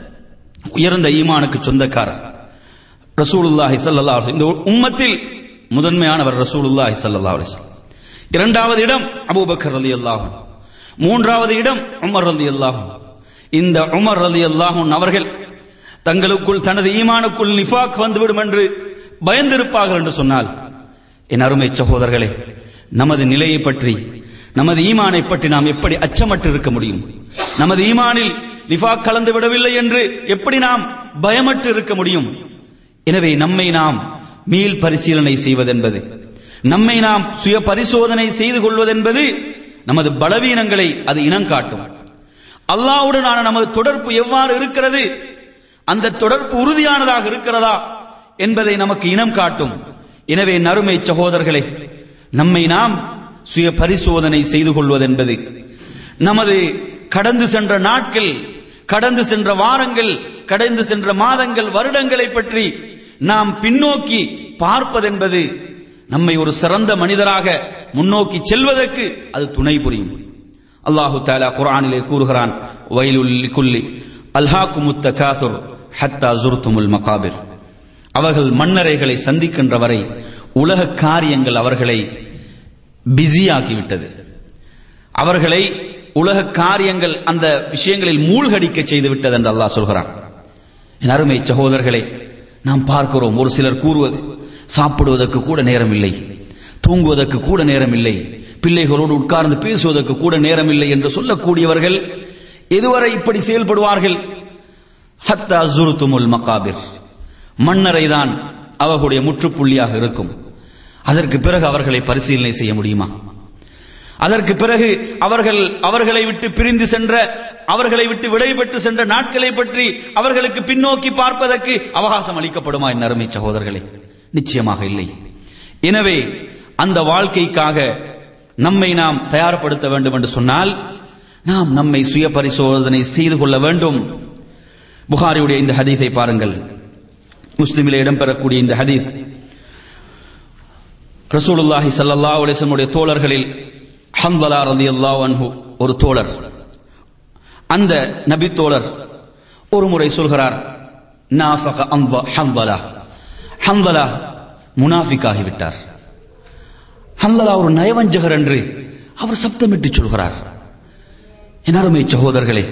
Speaker 3: உயர்ந்த ஈமானுக்கு சொந்தக்காரர் ரசூலுல்லாஹி ஸல்லல்லாஹு அலைஹி வஸல்லம். இந்த உம்மத்தில் முதன்மையானவர் ரசூலுல்லாஹி ஸல்லல்லாஹு அலைஹி வஸல்லம். இரண்டாவது இடம் அபூபக்கர் ரலியல்லாஹு அன்ஹு, மூன்றாவது இடம் உமர் ரலியல்லாஹு அன்ஹு. இந்த உமர் ரலியல்லாஹு அன்ஹு அவர்கள் தங்களுக்குள் தனது ஈமானுக்குள் நிஃபாக் வந்துவிடும் என்று பயந்திருப்பார்கள் என்று சொன்னால், என் அருமை சகோதரர்களே, நமது நிலையை பற்றி, நமது ஈமானை பற்றி நாம் எப்படி அச்சமற்று இருக்க முடியும்? நமது ஈமானில் நிஃபாக் கலந்து விடவில்லை என்று எப்படி நாம் பயமற்று இருக்க முடியும்? எனவே நம்மை நாம் மீள் பரிசீலனை செய்வதென்பது, நம்மை நாம் சுய பரிசோதனை செய்து கொள்வதென்பது நமது பலவீனங்களை அது இனங்காட்டும். அல்லாஹ்வுடனான நமது தொடர்பு எவ்வாறு இருக்கிறது, அந்த தொடர்பு உறுதியானதாக இருக்கிறதா என்பதை நமக்கு இனம் காட்டும். எனவே நறுமை சகோதரர்களே, நம்மை நாம் சுய பரிசோதனை செய்து கொள்வதென்பது, நமது கடந்து சென்ற நாட்கள், கடந்து சென்ற வாரங்கள், கடந்து சென்ற மாதங்கள், வருடங்களை பற்றி நாம் பின்னோக்கி பார்ப்பதென்பது நம்மை ஒரு சிறந்த மனிதராக முன்னோக்கி செல்வதற்கு அது துணை புரியும். அல்லாஹு தஆலா குர்ஆனிலே கூறுகிறான், வைலுல் லிகுல்லி அல்ஹாகுமுத் தகாசுர் ஹத்தா ஸுர்துமுல் மகாபிர். அவர்கள் மன்னரைகளை சந்திக்கின்ற வரை உலக காரியங்கள் அவர்களை பிஸியாக்கிவிட்டது, அவர்களை உலக காரியங்கள் அந்த விஷயங்களில் மூழ்கடிக்க செய்து விட்டது என்று அல்லாஹ் சொல்கிறான். என் அருமை சகோதரர்களே, நாம் பார்க்கிறோம், ஒரு சிலர் கூறுவது, சாப்பிடுவதற்கு கூட நேரம் இல்லை, தூங்குவதற்கு கூட நேரம் இல்லை, பிள்ளைகளோடு உட்கார்ந்து பேசுவதற்கு கூட நேரம் இல்லை என்று சொல்லக்கூடியவர்கள் எதுவரை இப்படி செயல்படுவார்கள்? ஹத்தா ஸுர்துமுல் மகாபிர், மன்னரை தான் அவர்களுடைய முற்றுப்புள்ளியாக இருக்கும். அதற்கு பிறகு அவர்களை பரிசீலனை செய்ய முடியுமா? அதற்கு பிறகு அவர்கள் அவர்களை விட்டு பிரிந்து சென்ற, அவர்களை விட்டு விடைபெற்று சென்ற நாட்களை பற்றி அவர்களுக்கு பின்னோக்கி பார்ப்பதற்கு அவகாசம் அளிக்கப்படுமா என் அருமை சகோதரர்களே? நிச்சயமாக இல்லை. எனவே அந்த வாழ்க்கைக்காக நம்மை நாம் தயார்படுத்த வேண்டும் என்று சொன்னால் நாம் நம்மை சுய பரிசோதனை செய்து கொள்ள வேண்டும். புகாரியுடைய இந்த ஹதீஸை பாருங்கள், முஸ்லிமிலே இடம்பெறக்கூடிய இந்த ஹதீஸ். ரசூலுல்லாஹி ஸல்லல்லாஹு அலைஹி வஸல்லம் தோழர்களில் ஹன்தலா ரலியல்லாஹு அன்ஹு ஒரு தோழர். அந்த நபி தோழர் ஒரு முறை சொல்கிறார், நாஃபக ஹன்தலா, ஹன்தலா முனாஃபிக் ஆகிவிட்டார். ஹன்தலா ஒரு நயவஞ்சகர் என்று அவர் சப்தமிட்டு சொல்கிறார். என் அருமை சகோதரர்களே,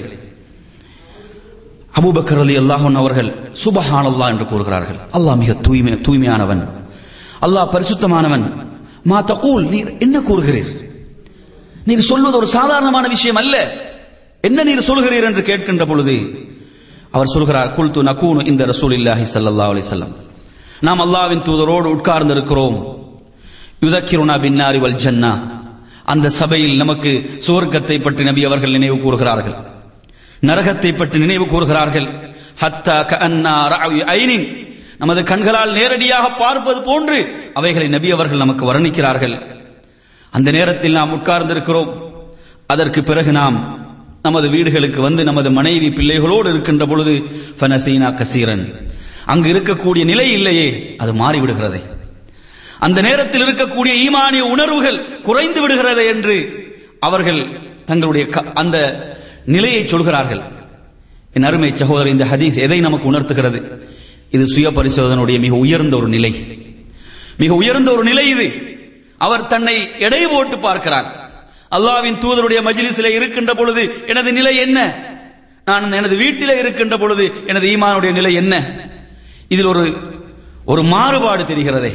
Speaker 3: அபூபக்கர் ரலியல்லாஹு அன்ஹு அவர்கள் சுப்ஹானல்லாஹ் என்று கூறுகிறார்கள். அல்லாஹ் மிக தூய்மை தூய்மையானவன், அல்லாஹ் பரிசுத்தமானவன். மா தகூல், நீர் என்ன கூறுகிறீர்? நீர் சொல்வது ஒரு சாதாரணமான விஷயம் அல்ல, என்ன நீர் சொல்கிறீர் என்று கேட்கின்ற பொழுது அவர் சொல்கிறார், குல்து நகூனு இந்த ரசூலில்லாஹி ஸல்லல்லாஹு அலைஹி வஸல்லம், நாம் அல்லாஹ்வின் தூதரோடு உட்கார்ந்து இருக்கிறோம். யுதக்கிருனா பின்னாரி வல் ஜன்னா, அந்த சபையில் நமக்கு சுவர்க்கத்தை பற்றி நபி அவர்கள் நினைவு கூறுகிறார்கள், நரகத்தை பற்றி நினைவு கூறுகிறார்கள். ஹத்தா கஅன்னா ரஅய் ஐனின், நமது கண்களால் நேரடியாக பார்ப்பது போன்று அவைகளை நபி அவர்கள் நமக்கு வர்ணிக்கிறார்கள். அந்த நேரத்தில் நாம் உட்கார்ந்திருக்கிறோம். அதற்கு பிறகு நாம் நமது வீடுகளுக்கு வந்து நமது மனைவி பிள்ளைகளோடு இருக்கின்ற பொழுது ஃபனசீனா கசீரன், அங்கு இருக்கக்கூடிய நிலை இல்லையே, அது மாறிவிடுகிறது. அந்த நேரத்தில் இருக்கக்கூடிய ஈமானிய உணர்வுகள் குறைந்து விடுகிறது என்று அவர்கள் தங்களுடைய அந்த நிலையை சொல்கிறார்கள். என் அருமை சகோதரர், இந்த ஹதீஸ் எதை நமக்கு உணர்த்துகிறது? இது சுய பரிசோதனையுடைய மிக உயர்ந்த ஒரு நிலை, மிக உயர்ந்த ஒரு நிலை இது. அவர் தன்னை எடை போட்டு பார்க்கிறார். அல்லாஹ்வின் தூதருடைய மஜ்லிஸிலே இருக்கின்ற பொழுது எனது நிலை என்ன? நான் எனது வீட்டிலே இருக்கின்ற பொழுது எனது ஈமானுடைய நிலை என்ன? இதில் ஒரு ஒரு மாறுபாடு தெரிகிறதே,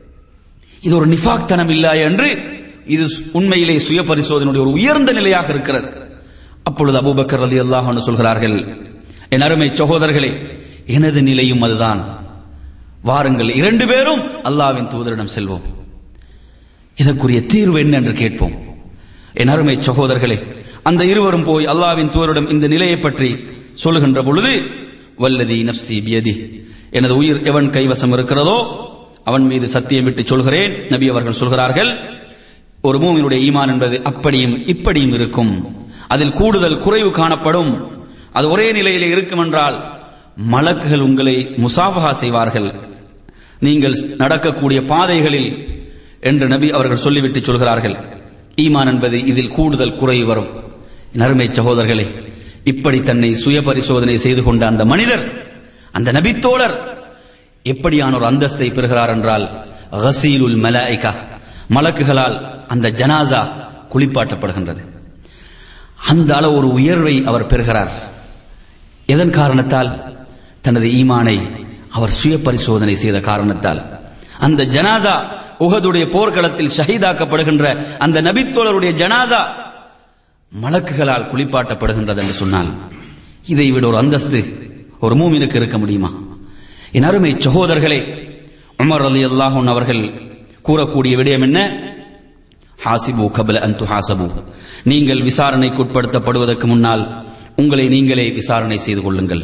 Speaker 3: இது ஒரு நிஃபாக் தனம் இல்லா என்று இது உண்மையிலே சுய பரிசோதனையுடைய ஒரு உயர்ந்த நிலையாக இருக்கிறது. அப்பொழுது அபூபக்கர் ரலியல்லாஹு அன்ஹு சொல்கிறார்கள், என் அருமை சகோதரர்களே, எனது நிலையும் அதுதான். வாருங்கள், இரண்டு பேரும் அல்லாஹ்வின் தூதரிடம் செல்வோம், இதற்குரிய தீர்வு என்ன என்று கேட்போம். என் அருமை சகோதரர்களே, அந்த இருவரும் போய் அல்லாஹ்வின் தூதரிடம் இந்த நிலையை பற்றி சொல்லுகின்ற பொழுது, வல்லதி நஃப்சி பியதி, எனது உயிர் எவன் கைவசம் இருக்கிறதோ அவன் மீது சத்தியமிட்டு சொல்கிறேன். நபி அவர்கள் சொல்கிறார்கள், ஒரு மூமினுடைய ஈமான் என்பது அப்படியும் இப்படியும் இருக்கும், அதில் கூடுதல் குறைவு காணப்படும். அது ஒரே நிலையிலே இருக்கும் என்றால் மலக்குகள் உங்களை முசாஃபஹா செய்வார்கள் நீங்கள் நடக்கக்கூடிய பாதைகளில் என்று நபி அவர்கள் சொல்லிவிட்டு சொல்கிறார்கள். ஈமான் என்பது இதில் கூடுதல் குறைவு வரும். நறுமை சகோதரர்களே, இப்படி தன்னை சுய பரிசோதனை செய்து கொண்ட அந்த மனிதர், அந்த நபித்தோழர் எப்படியான ஒரு அந்தஸ்தை பெறுகிறார் என்றால், கஸீலுல் மலாயிகா, மலக்குகளால் அந்த ஜனாசா குளிப்பாட்டப்படுகின்றது. அந்த அளவு ஒரு உயர்வை அவர் பெறுகிறார். எதன் காரணத்தால்? தனது ஈமானை அவர் சுய பரிசோதனை செய்த காரணத்தால். அந்த ஜனாசா உஹதுடைய போர்க்களத்தில் ஷஹீதாக்கப்படுகின்ற அந்த நபித்தோழருடைய ஜனாசா மலக்குகளால் குளிப்பாட்டப்படுகின்றது என்று சொன்னால், இதை விட ஒரு அந்தஸ்து ஒரு மூமினுக்கு இருக்க முடியுமா? என் அருமை சகோதரர்களே, உமர் ரலியல்லாஹு அன்ஹு அவர்கள் கூறக்கூடிய விடயம் என்ன? ஹாசிபு கப்ல அன் துஹாசபு, நீங்கள் விசாரணைக்கு உட்படுத்தப்படுவதற்கு முன்னால் உங்களை நீங்களே விசாரணை செய்து கொள்ளுங்கள்.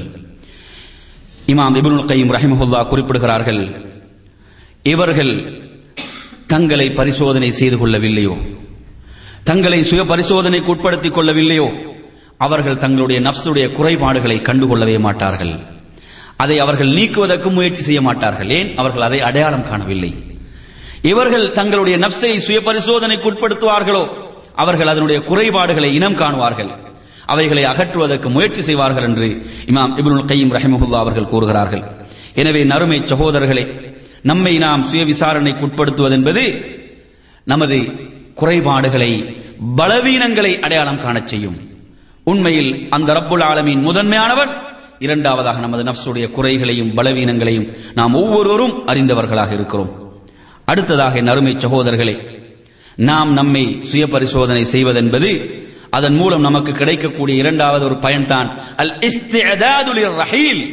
Speaker 3: இமாம் இப்னுல் கய்யிம் ரஹிமஹுல்லாஹ் குறிப்பிடுகிறார்கள், இவர்கள் தங்களை பரிசோதனை செய்து கொள்ளவில்லையோ, தங்களை சுய பரிசோதனைக்கு உட்படுத்திக் கொள்ளவில்லையோ, அவர்கள் தங்களுடைய நஃப்ஸுடைய குறைபாடுகளை கண்டுகொள்ளவே மாட்டார்கள். அதை அவர்கள் நீக்குவதற்கு முயற்சி செய்ய மாட்டார்கள். ஏன்? அவர்கள் அதை அடையாளம் காணவில்லை. இவர்கள் தங்களுடைய நஃப்ஸை சுய பரிசோதனைக்கு உட்படுத்துவார்களோ, அவர்கள் அதனுடைய குறைபாடுகளை இனம் காணுவார்கள், அவைகளை அகற்றுவதற்கு முயற்சி செய்வார்கள் என்று இமாம் இப்னுல் கய்யிம் ரஹிமஹுல்லாஹ் அவர்கள் கூறுகிறார்கள். எனவே நறுமை சகோதரர்களே, நம்மை நாம் சுய விசாரணைக்கு உட்படுத்துவது என்பது நமது குறைபாடுகளை, பலவீனங்களை அடையாளம் காணச் செய்யும். உண்மையில் அந்த ரப்புல் ஆலமீன் முதன்மையானவன். இரண்டாவதாக நமது நஃப்ஸுடைய குறைகளையும் பலவீனங்களையும் நாம் ஒவ்வொருவரும் அறிந்தவர்களாக இருக்கிறோம். அடுத்ததாக என் அருமை சகோதரர்களே, நாம் நம்மை சுய பரிசோதனை செய்வதென்பது, அதன் மூலம் நமக்கு கிடைக்கக்கூடிய இரண்டாவது ஒரு பயன்தான் அல் இஸ்திஅதாது லிர்ரஹீல்.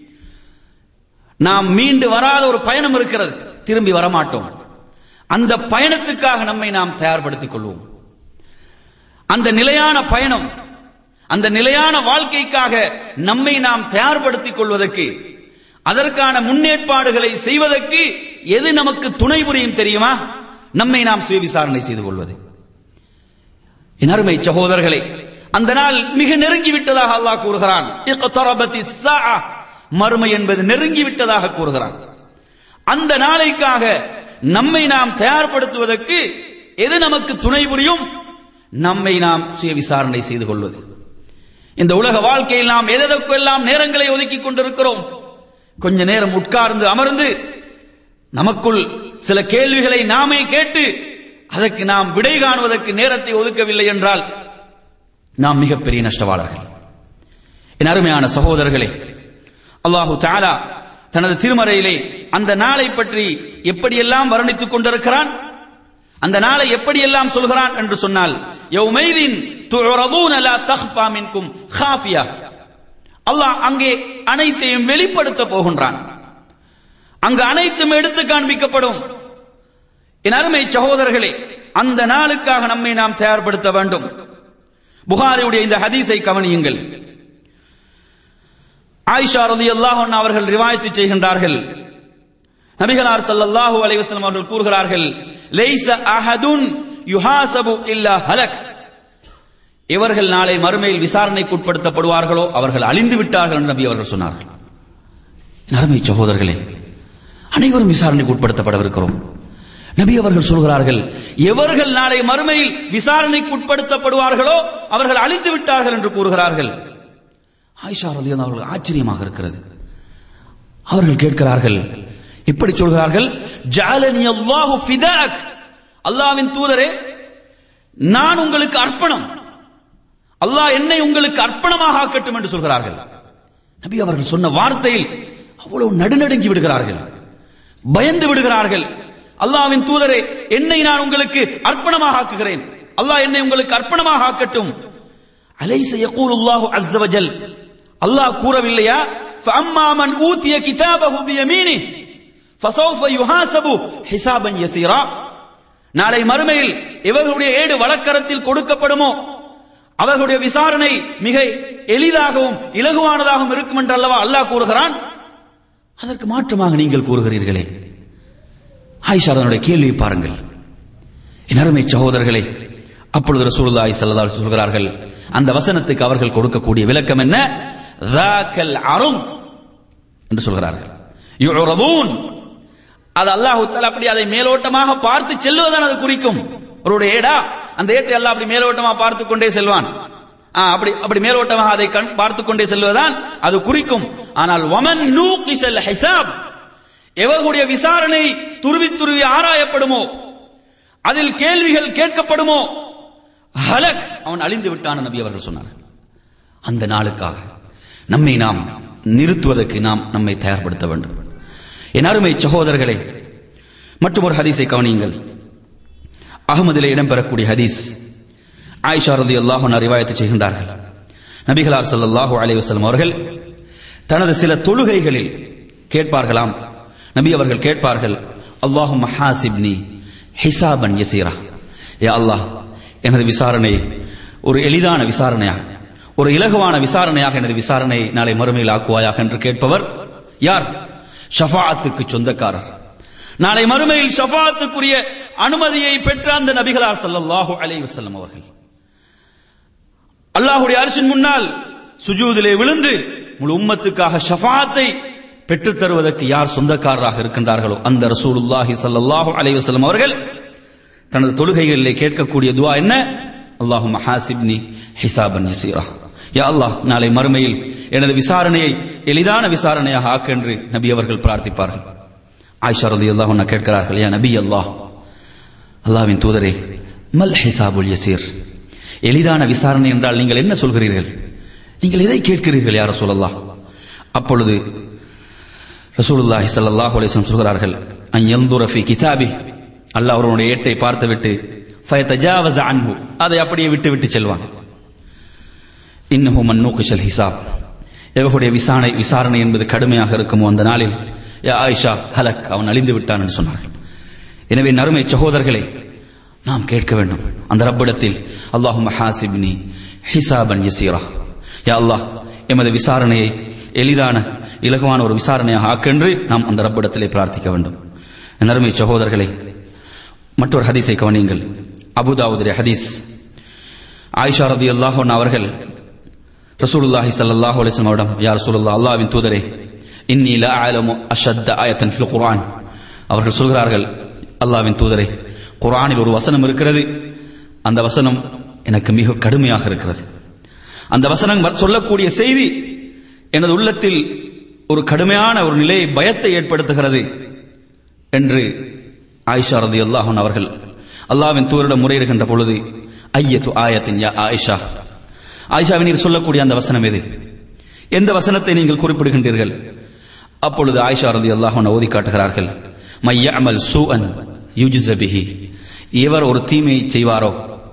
Speaker 3: நாம் மீண்டு வராத ஒரு பயணம் இருக்கிறது, திரும்பி வரமாட்டோம். அந்த பயணத்துக்காக நம்மை நாம் தயார்படுத்திக் கொள்வோம். அந்த நிலையான பயணம், அந்த நிலையான வாழ்க்கைக்காக நம்மை நாம் தயார்படுத்திக் கொள்வதற்கு, அதற்கான முன்னேற்பாடுகளை செய்வதற்கு எது நமக்கு துணை புரியும் தெரியுமா? நம்மை நாம் சுய விசாரணை செய்து கொள்வது. என் அருமை சகோதரர்களே, அந்த நாள் மிக நெருங்கிவிட்டதாக அல்லாஹ் கூறுகிறான். இக்தரபத்திஸ் ஸாஅ, மறுமை என்பது நெருங்கிவிட்டதாக கூறுகிறான். அந்த நாளைக்காக நம்மை நாம் தயார்படுத்துவதற்கு எது நமக்கு துணை புரியும்? நம்மை நாம் சுய விசாரணை செய்து கொள்வது. இந்த உலக வாழ்க்கையில் நாம் எதற்கெல்லாம் நேரங்களை ஒதுக்கிக் கொண்டிருக்கிறோம். கொஞ்ச நேரம் உட்கார்ந்து அமர்ந்து நமக்குள் சில கேள்விகளை நாமே கேட்டு அதற்கு நாம் விடை காணுவதற்கு நேரத்தை ஒதுக்கவில்லை என்றால் நாம் மிகப்பெரிய நஷ்டவாளர்கள். என் அருமையான சகோதரர்களே, அல்லாஹு தஆலா தனது திருமறையிலே அந்த நாளை பற்றி எப்படியெல்லாம் வர்ணித்துக் கொண்டிருக்கிறான், அந்த நாளை எப்படியெல்லாம் சொல்கிறான் என்று சொன்னால், யௌமைதின் துஅரதூன லா தக்ஃபா மின்கும் காஃபியா, அல்லாஹ் அங்கே அனைத்தையும் வெளிப்படுத்த போகின்றான். அங்கு அனைத்தும் எடுத்து காண்பிக்கப்படும். என் அருமை சகோதரர்களே, அந்த நாளுக்காக நம்மை நாம் தயார்படுத்த வேண்டும். புகாரியுடைய இந்த ஹதீஸை கவனியுங்கள். ஆயிஷா ரலியல்லாஹு அன்ஹா அவர்கள் ரிவாயத்து செய்கின்றார்கள். நபிகளார் ஸல்லல்லாஹு அலைஹி வஸல்லம் அவர்கள் கூறுகிறார்கள், லைஸ அஹதுன் யுஹாஸபு இல்லா ஹலக், இவர்கள் நாளை மறுமையில் விசாரணைக்கு உட்படுத்தப்படுவார்களோ அவர்கள் அழிந்து விட்டார்கள் என்று நபி அவர்கள் சொன்னார்கள். என் அருமை சகோதரர்களே, அனைவரும் விசாரணைக்கு உட்படுத்தப்படவிருக்கிறோம். நபி அவர்கள் சொல்கிறார்கள், எவர்கள் நாளை மறுமையில் விசாரணைக்கு உட்படுத்தப்படுவார்களோ அவர்கள் அழிந்து விட்டார்கள் என்று கூறுகிறார்கள். ஆயிஷா ரலியல்லாஹு அன்ஹா அவர்கள் ஆச்சரியமாக இருக்கிறது. அவர்கள் கேட்கிறார்கள், எப்படி சொல்கிறார்கள்? ஜஅலனி அல்லாஹு ஃபிதாக், அல்லாஹ்வின் தூதரே நான் உங்களுக்கு அர்ப்பணம், அல்லாஹ் என்னை உங்களுக்கு அர்ப்பணமாக ஆக்கட்டும் என்று சொல்கிறார்கள். நபி அவர்கள் சொன்ன வார்த்தையில் அவ்வளவு நடுநடுங்கி விடுகிறார்கள், பயந்து விடுகிறார்கள். அல்லாஹ்வின் தூதரே, என்னை நான் உங்களுக்கு அர்ப்பணமாக ஆக்குகிறேன், அல்லாஹ் என்னை உங்களுக்கு அர்ப்பணமாக ஆக்கட்டும். அலைஸ யகூலுல்லாஹு அஸ்ஸ வஜல், அல்லாஹ் கூறவில்லையா? ஃபஅம்மா மன் ஊதிய கிதாபஹு பியமீனி ஃபஸௌஃப யுஹாஸபு ஹிசாபன் யஸீரா, நாளை மறுமையில் இவர்களுடைய ஏடு வலக்கரத்தில் கொடுக்கப்படுமோ அவர்களுடைய விசாரணை மிக எளிதாகவும் இலகுவானதாகவும் இருக்கும் என்று அல்லவா அல்லாஹ் கூறுகிறான். அதற்கு மாற்றமாக நீங்கள் கூறுகிறீர்களே. ஆயிஷா அவருடைய கேள்வியை பாருங்கள். என் அருமை சகோதரர்களே, அப்பொழுது ரசூலுல்லாஹி ஸல்லல்லாஹு அலைஹி வஸல்லம் சொல்கிறார்கள், அந்த வசனத்துக்கு அவர்கள் கொடுக்கக்கூடிய விளக்கம் என்ன? ذاكல் அரும் என்று சொல்கிறார்கள். யுரதூன், அது அல்லாஹ் தஆலா அப்படி அதை மேலோட்டமாக பார்த்து செல்வதான் அது குறிக்கும். அவருடைய ஏடா, அந்த ஏட்டை அல்லாஹ் அப்படி மேலோட்டமாக பார்த்து கொண்டே செல்வான். அப்படி அப்படி மேலோட்டமாக அதை பார்த்து கொண்டே செல்வதான் அது குறிக்கும். ஆனால் வமன் நூகிஷல் ஹிசாப், எவர்களுடைய விசாரணை துருவி துருவி ஆராயப்படுமோ, அதில் கேள்விகள் கேட்கப்படுமோ, ஹலக், அவன் அழிந்து விட்டான் நபி அவர்கள் சொன்னார்கள். அந்த நாளுக்காக நம்மை நாம் நிறுத்துவதற்கு நாம் நம்மை தயார்படுத்த வேண்டும். என் அருமை சகோதரர்களே, மற்றும் ஒரு ஹதீஸை கவனியுங்கள். அஹ்மதிலே இடம்பெறக்கூடிய ஹதீஸ். ஆயிஷா ரலியல்லாஹு அன்ஹா ரிவாயத்து செய்கின்றார்கள், நபிகளார் ஸல்லல்லாஹு அலைஹி வஸல்லம் அவர்கள் தனது சில தொழுகைகளில் கேட்பார்களாம். நபி அவர்கள் கேட்பார்கள், அல்லாஹும்ம ஹாசிப்னி ஹிசாபன் யஸீரா, யா அல்லாஹ் எனது விசாரணை ஒரு எளிதான விசாரணையாக, ஒரு இலகுவான விசாரணையாக எனது விசாரணையை நாளை மறுமையில் ஆக்குவாயாக என்று கேட்பவர் யார்? ஷஃபாஅத்துக்கு சொந்தக்காரர். நாளை மறுமையில் ஷஃபாஅத்துக்குரிய அனுமதியை பெற்ற அந்த நபிகளார் ஸல்லல்லாஹு அலைஹி வஸல்லம் அவர்கள் அல்லாஹ்வுடைய அர்ஷின் முன்னால் சுஜூதிலே விழுந்து முழு உம்மத்துக்காக ஷஃபாஅத்தை பெற்றுத் தருவதற்கு யார் சொந்தக்காரராக இருக்கின்றார்களோ அந்த ரசூலுல்லாஹி ஸல்லல்லாஹு அலைஹி வஸல்லம் அவர்கள் தனது தொழுகைகளிலே கேட்கக்கூடிய துஆ என்ன? அல்லாஹும்ம ஹாசிப்னி ஹிசாபன் யஸீரா, யா அல்லாஹ் நாளை மறுமையில் எனது விசாரணையை எளிதான விசாரணையாக ஆக்கு என்று நபி அவர்கள் பிரார்த்திப்பார்கள். ஆயிஷா ரலியல்லாஹு அன்ஹா கேட்கிறார்கள், யா நபி அல்லாஹ், அல்லாஹ்வின் தூதரே, மல் ஹிசாபுல் யஸீர், எளிதான விசாரணை என்றால் நீங்கள் என்ன சொல்கிறீர்கள்? நீங்கள் எதை கேட்கிறீர்கள் யா ரசூலல்லாஹ்? அப்பொழுது ரசூலுல்லாஹி ஸல்லல்லாஹு அலைஹி வஸல்லம் சொல்கிறார்கள், அன் யன்துர ஃபீ கிதாபி, அல்லாஹ் அவருடைய ஏட்டை பார்த்துவிட்டு ஃபயதஜாவஸ அன்ஹு, அதை அப்படியே விட்டு விட்டு செல்வான். இன்னஹு மன் நூகிஷல் ஹிசாப், எவருடைய விசாரணை விசாரணை என்பது கடுமையாக இருக்குமோ அந்த நாளில் யா ஆயிஷா ஹலக், அவன் அழிந்து விட்டான் என்று சொன்னார்கள். எனவே நறுமை சகோதரர்களே, நாம் கேட்க வேண்டும் அந்த ரப்பிடத்தில், அல்லாஹும்ம ஹாசிப்னி ஹிசாபன் யஸீரா, யா அல்லாஹ் எமது விசாரணையை எளிதான இலகுவான ஒரு விசாரணையாக ஆக்கென்று நாம் அந்த ரப்பிடத்திலே பிரார்த்திக்க வேண்டும். நறுமை சகோதரர்களே, மற்றொரு ஹதீஸை கவனியுங்கள். அபூதாவுதுடைய ஹதீஸ். ஆயிஷா ரலியல்லாஹு அன்ஹா அவர்கள் ரசூலுல்லாஹி ஸல்லல்லாஹு அலைஹி வஸல்லம் அவரிடம், யா ரசூலுல்லாஹ், அல்லாஹ்வின் தூதரே, இன்னி லா அஅலமு அஷத்த ஆயத்தன் ஃபில் குர்ஆன். அவர்கள் சொல்கிறார்கள், அல்லாஹ்வின் தூதரே, குர்ஆனில் ஒரு வசனம் இருக்கிறது, அந்த வசனம் எனக்கு மிக கடுமையாக இருக்கிறது. அந்த வசனம் சொல்லக்கூடிய செய்தி எனது உள்ளத்தில் ஒரு கடுமையான ஒரு நிலையை, பயத்தை ஏற்படுத்துகிறது என்று ஆயிஷா ரலியல்லாஹு அன்ஹா அவர்கள் அல்லாஹ்வின் தூதரிடம் முறையிடுகின்ற பொழுது, ஐயத்து ஆயத்தின் யா ஆயிஷா, ஆயிஷாவை நீர் சொல்லக்கூடிய அந்த வசனம் எது? எந்த வசனத்தை நீங்கள் குறிப்பிடுகின்றீர்கள்? அப்பொழுது ஆயிஷா ரலியல்லாஹு அன்ஹா ஓதி காட்டுகிறார்கள், மையஅமல் சூஅன் யுஜ்ஸ பிஹி, எவர் ஒரு தீமையை செய்வாரோ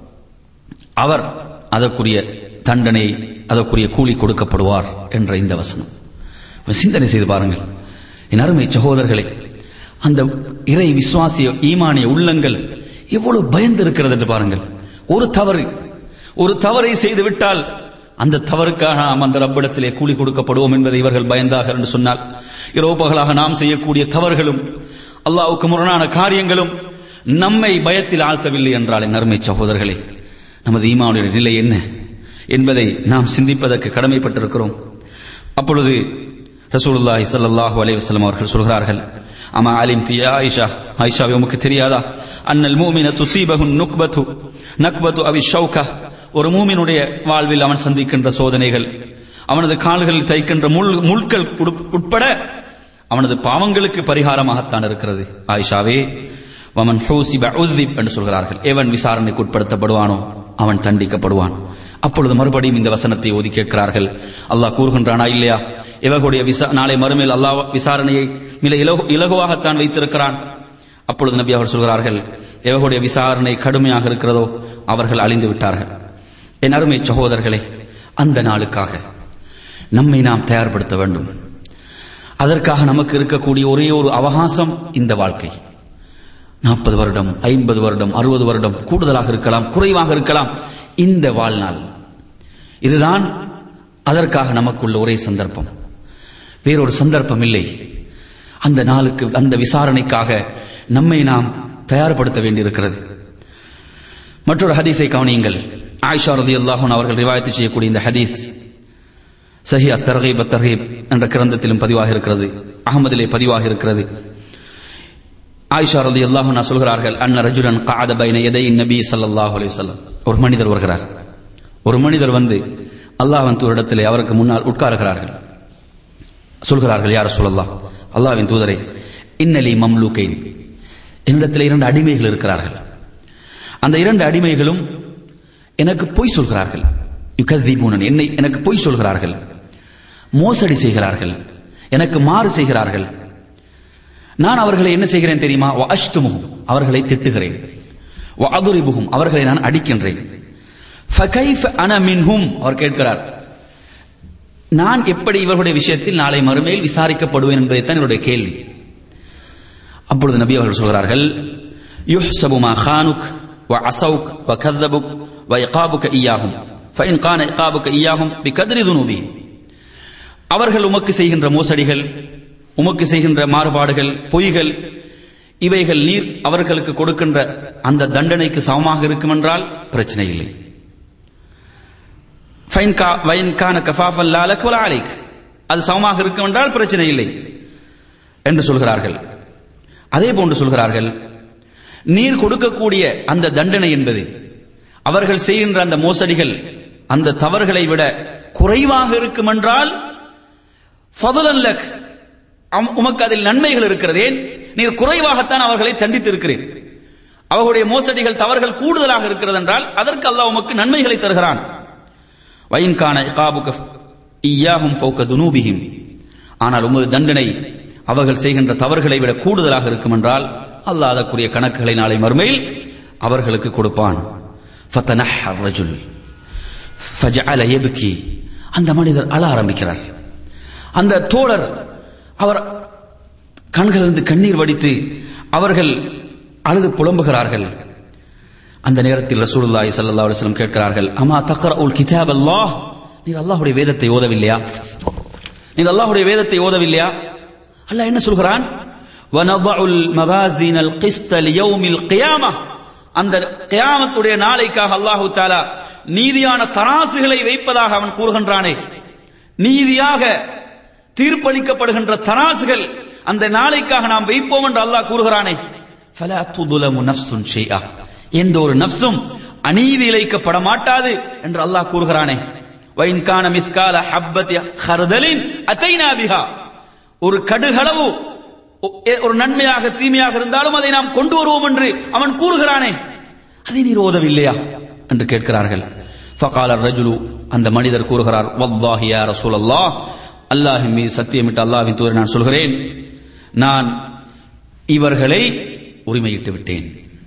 Speaker 3: அவர் அதற்குரிய தண்டனை, அதற்குரிய கூலி கொடுக்கப்படுவார் என்ற இந்த வசனம். சிந்தனை செய்து பாருங்கள் என் அருமை சகோதரர்களே, அந்த இறை விசுவாசிய ஈமானிய உள்ளங்கள் எவ்வளவு பயந்து இருக்கிறது என்று பாருங்கள். ஒரு தவறு ஒரு தவறை செய்து விட்டால் அந்த தவறுக்காக நாம் அந்த ரப்பிடத்திலே கூலி கொடுக்கப்படுவோம் என்பதை இவர்கள் பயந்தார்கள் என்று சொன்னால், இரவு பகலாக நாம் செய்யக்கூடிய தவறுகளும் அல்லாஹ்வுக்கு முரணான காரியங்களும் நம்மை பயத்தில் ஆழ்த்தவில்லை என்றால் என் அருமை சகோதரர்களே, நமது ஈமானுடைய நிலை என்ன என்பதை நாம் சிந்திப்பதற்கு கடமைப்பட்டிருக்கிறோம். அப்பொழுது ரசூலுல்லாஹி ஸல்லல்லாஹு அலைஹி வஸல்லம் அவர்கள் சொல்கிறார்கள், அமா அலிம்தி யா ஆயிஷா, ஆயிஷாவே உமக்கு தெரியாதா, அன்னல் முஃமின துஸீபஹு நுக்பத்து நக்பத்து அவ் ஷௌகா, ஒரு மூமினுடைய வாழ்வில் அவன் சந்திக்கின்ற சோதனைகள், அவனது கால்களில் தைக்கின்ற முள் முள்கள் உட்பட அவனது பாவங்களுக்கு பரிகாரமாகத்தான் இருக்கிறது. ஆயிஷாவே, வமன் ஹூசிப உஸிப் என்று சொல்கிறார்கள், எவன் விசாரணைக்கு உட்படுத்தப்படுவானோ அவன் தண்டிக்கப்படுவான். அப்பொழுது மறுபடியும் இந்த வசனத்தை ஓதி கேட்கிறார்கள், அல்லாஹ் கூறுகின்றானா இல்லையா, இவர்களுடைய நாளை மறுமையில் அல்லாஹ் விசாரணையை மிக இலகுவாகத்தான் வைத்திருக்கிறான். அப்பொழுது நபி அவர்கள் சொல்கிறார்கள், எவர்களுடைய விசாரணை கடுமையாக இருக்கிறதோ அவர்கள் அழிந்து விட்டார்கள். என் அருமை சகோதரர்களே, அந்த நாளுக்காக நம்மை நாம் தயார்படுத்த வேண்டும். அதற்காக நமக்கு இருக்கக்கூடிய ஒரே ஒரு அவகாசம் இந்த வாழ்க்கை. நாற்பது வருடம், ஐம்பது வருடம், அறுபது வருடம், கூடுதலாக இருக்கலாம், குறைவாக இருக்கலாம். இந்த வாழ்நாள் இதுதான் அதற்காக நமக்குள்ள ஒரே சந்தர்ப்பம், வேறொரு சந்தர்ப்பம் இல்லை. அந்த நாளுக்கு, அந்த விசாரணைக்காக நம்மை நாம் தயார்படுத்த வேண்டியிருக்கிறது. மற்றொரு ஹதீஸை கவனியுங்கள். ஆயிஷா ரலியல்லாஹு அன்ஹா அவர்கள் ரிவாயத் செய்யக்கூடிய இந்த ஹதீஸ் சஹீஹ் அத்-தர்கீப் அத்-தர்ஹீப் என்ற கிரந்தத்திலும் பதிவாக இருக்கிறது, அஹ்மதிலே பதிவாக இருக்கிறது. ஆயிஷா ரலியல்லாஹு அன்ஹா சொல்கிறார்கள், அன்ன ரஜுலன் கஅத பைன யதை நபி ஸல்லல்லாஹு அலைஹி வஸல்லம், ஒரு மனிதர் வருகிறார். ஒரு மனிதர் வந்து அல்லாஹ்வின் தூதரிடத்திலே அவருக்கு முன்னால் உட்காருகிறார்கள். சொல்கிறார்கள், யா ரசூலல்லாஹ், அல்லாஹ்வின் தூதரே, இன்னலி மம்லூகைன், என்னிடத்தில் இரண்டு அடிமைகள் இருக்கிறார்கள். அந்த இரண்டு அடிமைகளும் எனக்கு பொய் சொல்கிறார்கள். யுகذிபூனன், என்னை எனக்கு பொய் சொல்கிறார்கள், மோசடி செய்கிறார்கள், எனக்கு மாறு செய்கிறார்கள். நான் அவர்களை என்ன செய்கிறேன் தெரியுமா? வ அஷ்துமுஹும், அவர்களை திட்டுகிறேன். வ அதுரிபுஹும், அவர்களை நான் அடிக்கின்றேன். ஃபகைஃப அன மின்ஹும், அவர் கேட்கிறார், நான் எப்படி இவர்களுடைய விஷயத்தில் நாளை மறுமையில் விசாரிக்கப்படுவேன் என்பதைத்தான் இவருடைய கேள்வி. அப்பொழுது நபி அவர்கள் சொல்கிறார்கள், யுஹ்ஸபு மா கானுக் வ அஸவுக் வ கذபுக் வ இகாபுக இய்யாஹும் ஃபஇன் கான இகாபுக இய்யாஹும் பிகத்ரி துனூபிஹிம், அவர்கள் உமக்கு செய்கின்ற மோசடிகள், உமக்கு செய்கின்ற மாறுபாடுகள், பொய்கள், இவைகள் நீர் அவர்களுக்கு கொடுக்கின்ற அந்த தண்டனைக்கு சமமாக இருக்கும் என்றால் பிரச்சனை இல்லை. அது சமமாக இருக்கும் என்றால் பிரச்சனை இல்லை என்று சொல்கிறார்கள். அதே போன்று சொல்கிறார்கள், நீர் கொடுக்கக்கூடிய அந்த தண்டனை என்பது அவர்கள் செய்கின்ற அந்த மோசடிகள், அந்த தவறுகளை விட குறைவாக இருக்கும் என்றால் ஃபதுலன் லக், உமக்கு அதில் நன்மைகள் இருக்கிறது. ஏன்? நீர் குறைவாகத்தான் அவர்களை தண்டித்து இருக்கிறேன். அவர்களுடைய மோசடிகள், தவறுகள் கூடுதலாக இருக்கிறது என்றால் அதற்கு அல்லாஹ் உமக்கு நன்மைகளை தருகிறான். வயின் கான இகாபுக இய்யாஹும் ஃபௌக துனூபிஹிம், ஆனால் உமது தண்டனை அவர்கள் செய்கின்ற தவறுகளை விட கூடுதலாக இருக்கும் என்றால் அல்லாஹ் அதற்குரிய கணக்குகளை நாளை மறுமையில் அவர்களுக்கு கொடுப்பான். ஃபதனஹர் ரஜுல் ஃபஜஅல யப்கி, அந்த மனிதர் அழ ஆரம்பிக்கிறார். அந்த தோழர் அவர் கண்களிலிருந்து கண்ணீர் வடித்து அவர்கள் அழுது புலம்புகிறார்கள். அந்த நேரத்தில் ரசூலுல்லாஹி ஸல்லல்லாஹு அலைஹி வஸல்லம் கேட்கிறார்கள், அமா தக்ரஉல் கிதாப் அல்லாஹ், நீர் அல்லாஹ்வுடைய வேதத்தை ஓதவில்லையா? நீர் அல்லாஹ்வுடைய வேதத்தை ஓதவில்லையா? அல்லாஹ் என்ன சொல்கிறான்? வனதஉல் மவாஸினல் கிஸ்த லியௌமில் கியாமah, அந்த கியாமத்துடைய நாளைக்காக அல்லாஹ் தஆலா நீதியான தராசுகளை வைப்பதாக அவன் கூறுகின்றானே, நீதியாக தீர்ப்பளிக்கப்படுகின்ற தராசுகள் அந்த நாளைக்காக நாம் வைப்போம் என்று அல்லாஹ் கூறுகிறானே, ஃபலா துதுலமு நஃப்ஸுன் ஷைஆ, எந்த ஒரு நஃப்ஸும் அநீதி இழைக்கப்பட மாட்டாது என்று அல்லாஹ் கூறுகிறானே. வைன் கான மிஸ்கால ஹப்பத்தி ஹர்தலின் அதைனா பிஹா, ஒரு கடுகளவு ஒரு நன்மையாக தீமையாக இருந்தாலும் அதை நாம் கொண்டு வருவோம் என்று அவன் கூறுகிறானே, அதை நீர் ஓதவில்லையா என்று கேட்கிறார்கள். ஃபகால ரஜுலு, அந்த மனிதர் கூறுகிறார், வல்லாஹி யா ரசூலல்லாஹ், அல்லாஹ்வின் மீது சத்தியமிட்டு அல்லாஹ்வின் தூதரே நான் சொல்கிறேன், நான் இவர்களை உரிமையிட்டு விட்டேன்.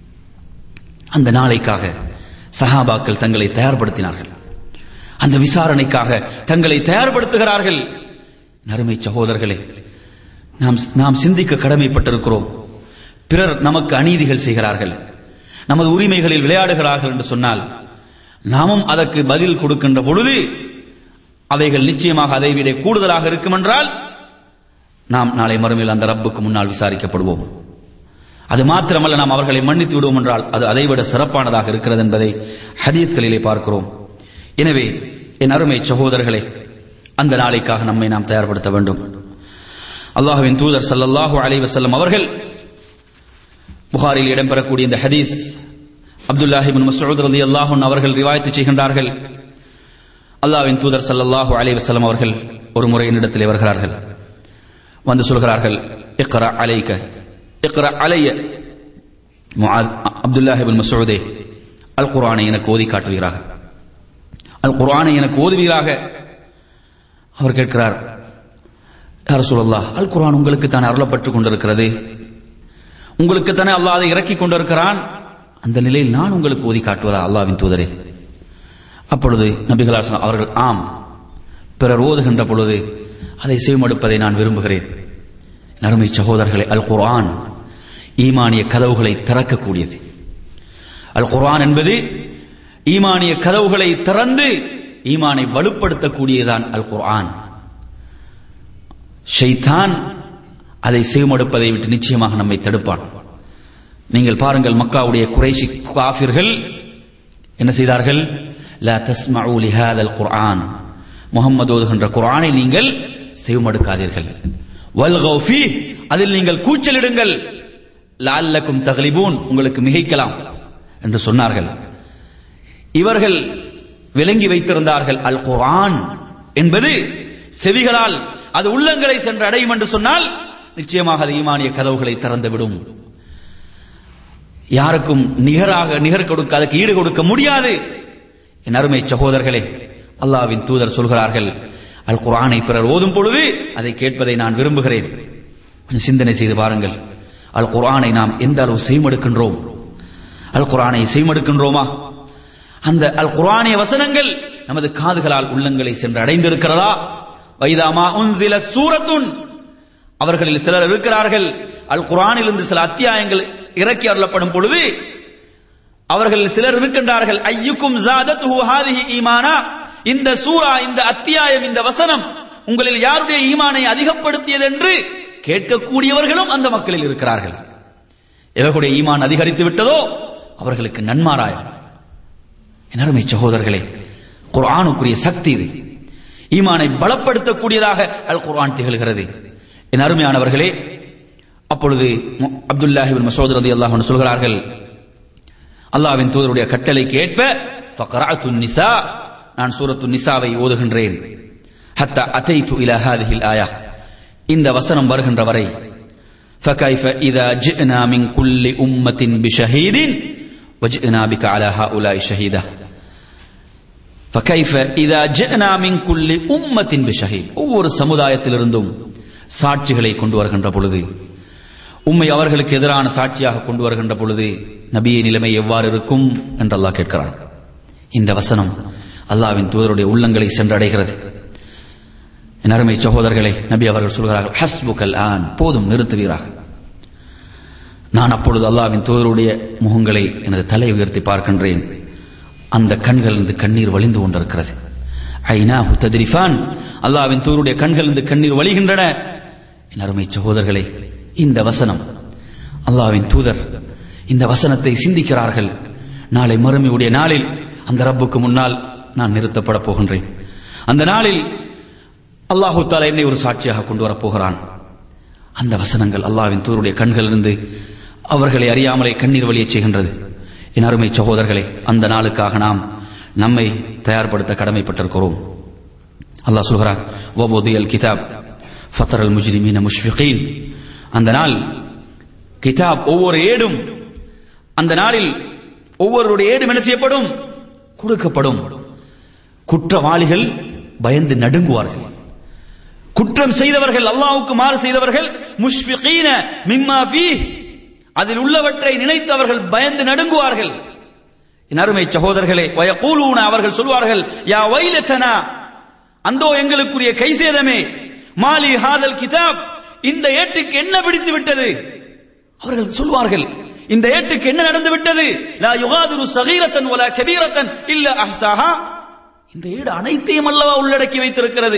Speaker 3: அந்த நாளைக்காக சஹாபாக்கள் தங்களை தயார்படுத்தினார்கள், அந்த விசாரணைக்காக தங்களை தயார்படுத்துகிறார்கள். அருமை சகோதரர்களே, நாம் நாம் சிந்திக்க கடமைப்பட்டிருக்கிறோம். பிறர் நமக்கு அநீதிகள் செய்கிறார்கள், நமது உரிமைகளில் விளையாடுகிறார்கள் என்று சொன்னால் நாமும் அதற்கு பதில் கொடுக்கின்ற பொழுது அவைகள் நிச்சயமாக அதைவிட கூடுதலாக இருக்கும் என்றால் நாம் நாளை மறுமையில் அந்த ரப்புக்கு முன்னால் விசாரிக்கப்படுவோம். அது மாத்திரமல்ல, நாம் அவர்களை மன்னித்து விடுவோம் என்றால் அது அதைவிட சிறப்பானதாக இருக்கிறது என்பதை ஹதீஸ்களிலே பார்க்கிறோம். எனவே என் அருமை சகோதரர்களே, அந்த நாளைக்காக நம்மை நாம் தயார்படுத்த வேண்டும். அல்லாஹ்வின் தூதர் ஸல்லல்லாஹு அலைஹி வஸல்லம் அவர்கள் புகாரில் இடம்பெறக்கூடிய இந்த ஹதீஸ் அப்துல்லாஹ் இப்னு மஸ்ஊத் ரலியல்லாஹு அன்ஹு அவர்கள் ரிவாயத் செய்கின்றார்கள். அல்லாஹ்வின் தூதர் ஸல்லல்லாஹு அலைஹி வஸல்லம் அவர்கள் ஒரு முறை என்னிடத்திலே வருகிறார்கள், வந்து சொல்கிறார்கள், இக்ரா அலைக இக்ரா அலைய முஆத், அப்துல்லாஹ் இப்னு மஸ்ஊதே, அல் குர்ஆனை எனக்கு ஓதி காட்டுவீராக, அல் குர்ஆனை எனக்கு ஓதுவீராக. அவர் கேட்கிறார், யா ரசூலல்லாஹ், அல் குர்ஆன் உங்களுக்கு தானே அருளப்பட்டுக் கொண்டிருக்கிறது, உங்களுக்கு தானே அல்லாஹ் அதை இறக்கிக் கொண்டிருக்கிறான், அந்த நிலையில் நான் உங்களுக்கு ஓதி காட்டுவதா அல்லாஹ்வின் தூதரே? அப்பொழுது நபிகள் அவர்கள், ஆம், பிறர் ஓதுகின்ற பொழுது அதை செவிமடுப்பதை நான் விரும்புகிறேன். அருமை சகோதரர்களே, அல் குர்ஆன் ஈமானிய கதவுகளை திறக்கக்கூடியது. அல் குர்ஆன் என்பது ஈமானிய கதவுகளை திறந்து ஈமானை வலுப்படுத்தக்கூடியதான் அல் குர்ஆன். ஷைத்தான் அதை செவிமடுப்பதை விட்டு நிச்சயமாக நம்மை தடுப்பான். நீங்கள் பாருங்கள், மக்காவுடைய குறைஷி காஃபிர்கள் என்ன செய்தார்கள்? லா தஸ்மஉ லிஹாதல் குர்ஆன், முஹம்மது ஓதுகின்ற குர்ஆனை நீங்கள் செவிமடுக்காதீர்கள். வல்கௌ ஃபீஹ், அதில் நீங்கள் கூச்சலிடுங்கள். லஅல்லக்கும் தக்லிபூன், உங்களுக்கு மிகைக்கலாம் என்று சொன்னார்கள். இவர்கள் விளங்கி வைத்திருந்தார்கள், அல் குர்ஆன் என்பது செவிகளால் அது உள்ளங்களை சென்று அடையும் என்று சொன்னால் நிச்சயமாக அது ஈமானிய கதவுகளை திறந்துவிடும். யாருக்கும் நிகராக நிகர் கொடுக்க, அதற்கு ஈடு கொடுக்க முடியாது. என் அருமை சகோதரர்களே, அல்லாஹ்வின் தூதர் சொல்கிறார்கள், அல் குர்ஆனை பிறர் ஓதும் பொழுது அதை கேட்பதை நான் விரும்புகிறேன். கொஞ்சம் சிந்தனை செய்து பாருங்கள், அல் குர்ஆனை நாம் எந்த அளவு செய்மடுக்கின்றோம்? அல் குர்ஆனை செய்மடுக்கின்றோமா? அந்த அல் குர்ஆனிய வசனங்கள் நமது காதுகளால் உள்ளங்களை சென்று அடைந்திருக்கிறதா? வைதாமா உன்சில சூரத்துன், அவர்களில் சிலர் இருக்கிறார்கள், அல் குர்ஆனில் இருந்து சில அத்தியாயங்கள் இறக்கி அருளப்படும் பொழுது அவர்கள் சிலர் இருக்கின்றார்கள், ஐயுக்கும் ஜாதத்துஹு ஹாதிஹி ஈமானா, இந்த சூரா, இந்த அத்தியாயம், இந்த வசனம் உங்களில் யாருடைய ஈமானை அதிகப்படுத்தியது என்று கேட்கக்கூடியவர்களும் அந்த மக்களில் இருக்கிறார்கள். எவர்களுடைய ஈமான் அதிகரித்து விட்டதோ அவர்களுக்கு நன்மாராயம். என் அருமை சகோதரர்களே, குர்ஆனுக்குரிய சக்தி இது. ஈமானை பலப்படுத்தக்கூடியதாக அல் குர்ஆன் திகழ்கிறது. என் அருமையானவர்களே, அப்பொழுது அப்துல்லாஹ் இப்னு மஸ்ஊத் ரலியல்லாஹு அன்ஹு சொல்கிறார்கள், அல்லாஹ்வின் தூதருடைய கட்டளைக்கு ஏற்ப ஃபக்ரஅத்து நிசா, நான் சூரத்து நிசாவை ஓதுகின்றேன். ஹத்தா அதைது இலா ஹாதிஹில் ஆயா, இந்த வசனம் வருகின்ற வரை. ஃபகைஃப இதா ஜிஅனா மின் குல்லி உம்மத்தின் பிஷஹீதின் வஜிஅனா பிக அலா ஹாஉலாஇ ஷஹீதா. ஃபகைஃப இதா ஜிஅனா மின் குல்லி உம்மத்தின் பிஷஹீத், ஒவ்வொரு சமுதாயத்திலிருந்தும் சாட்சிகளை கொண்டு வருகின்ற பொழுது, உம்மை அவர்களுக்கு எதிரான சாட்சியாக கொண்டு வருகின்ற பொழுது நபியை நிலைமை எவ்வாறு இருக்கும் என்று அல்லாஹ் கேட்கிறான். இந்த வசனம் அல்லாஹ்வின் தூதருடைய உள்ளங்களை சென்றடைகிறது. என் அருமை சகோதரர்களே, நபி அவர்கள் சொல்கிறார்கள், ஹஸ்புகல் ஆன், போதும், நிறுத்துவீராக. நான் அப்பொழுது அல்லாஹ்வின் தூதருடைய முகங்களை எனது தலை உயர்த்தி பார்க்கின்றேன். அந்த கண்களிலிருந்து கண்ணீர் வழிந்து கொண்டிருக்கிறது. ஐனாஹு தத்ரிஃபான், அல்லாஹ்வின் தூதருடைய கண்களிலிருந்து கண்ணீர் வழிகின்றன. என் அருமை சகோதரர்களே, இந்த வசனம், அல்லாஹ்வின் தூதர் இந்த வசனத்தை சிந்திக்கிறார்கள். நாளை மறுமையுடைய நாளில் அந்த ரப்புக்கு முன்னால் நான் நிறுத்தப்பட போகின்றேன். அந்த நாளில் அல்லாஹு தஆலா என்னை ஒரு சாட்சியாக கொண்டு வரப்போகிறான். அந்த வசனங்கள் அல்லாஹ்வின் தூதருடைய கண்களிலிருந்து அவர்களை அறியாமலே கண்ணீர் வழிய செய்கின்றது. என் அருமை சகோதரர்களே, அந்த நாளுக்காக நாம் நம்மை தயார்படுத்த கடமைப்பட்டிருக்கிறோம். அல்லாஹ் சொல்கிறான், வபுதியல் கிதாப் ஃபதரல் முஜ்ரிமீன முஷ்ஃபிகீன். அந்த நாள் கிதாப், ஒவ்வொரு ஏடும், அந்த நாளில் ஒவ்வொருடைய ஏடும் என்ன செய்யப்படும்? கொடுக்கப்படும். குற்றவாளிகள் பயந்து நடுங்குவார்கள். குற்றம் செய்தவர்கள், அல்லாஹ்வுக்கு மாறு செய்தவர்கள், முஷ்ஃபிகீன மிம்மா ஃபீஹ், அதில் உள்ளவற்றை நினைத்தவர்கள் பயந்து நடுங்குவார்கள். என் அருமை சகோதரர்களே, வயகூலூன, அவர்கள் சொல்வார்கள், யா வைலதனா, அந்தோ எங்களுக்குரிய கைசேதமே, மாலி ஹாதல் கிதாப், இந்த ஏட்டுக்கு என்ன பிடித்து விட்டது? அவர்கள் சொல்வார்கள், இந்த ஏட்டுக்கு என்ன நடந்து விட்டது? லா யுகாதிரு ஸகீரத்தன் வலா கபீரத்தன் இல்ல அஹ்ஸாஹா, இந்த ஏடு அனைத்தையும் அல்லவா உள்ளடக்கி வைத்திருக்கிறது.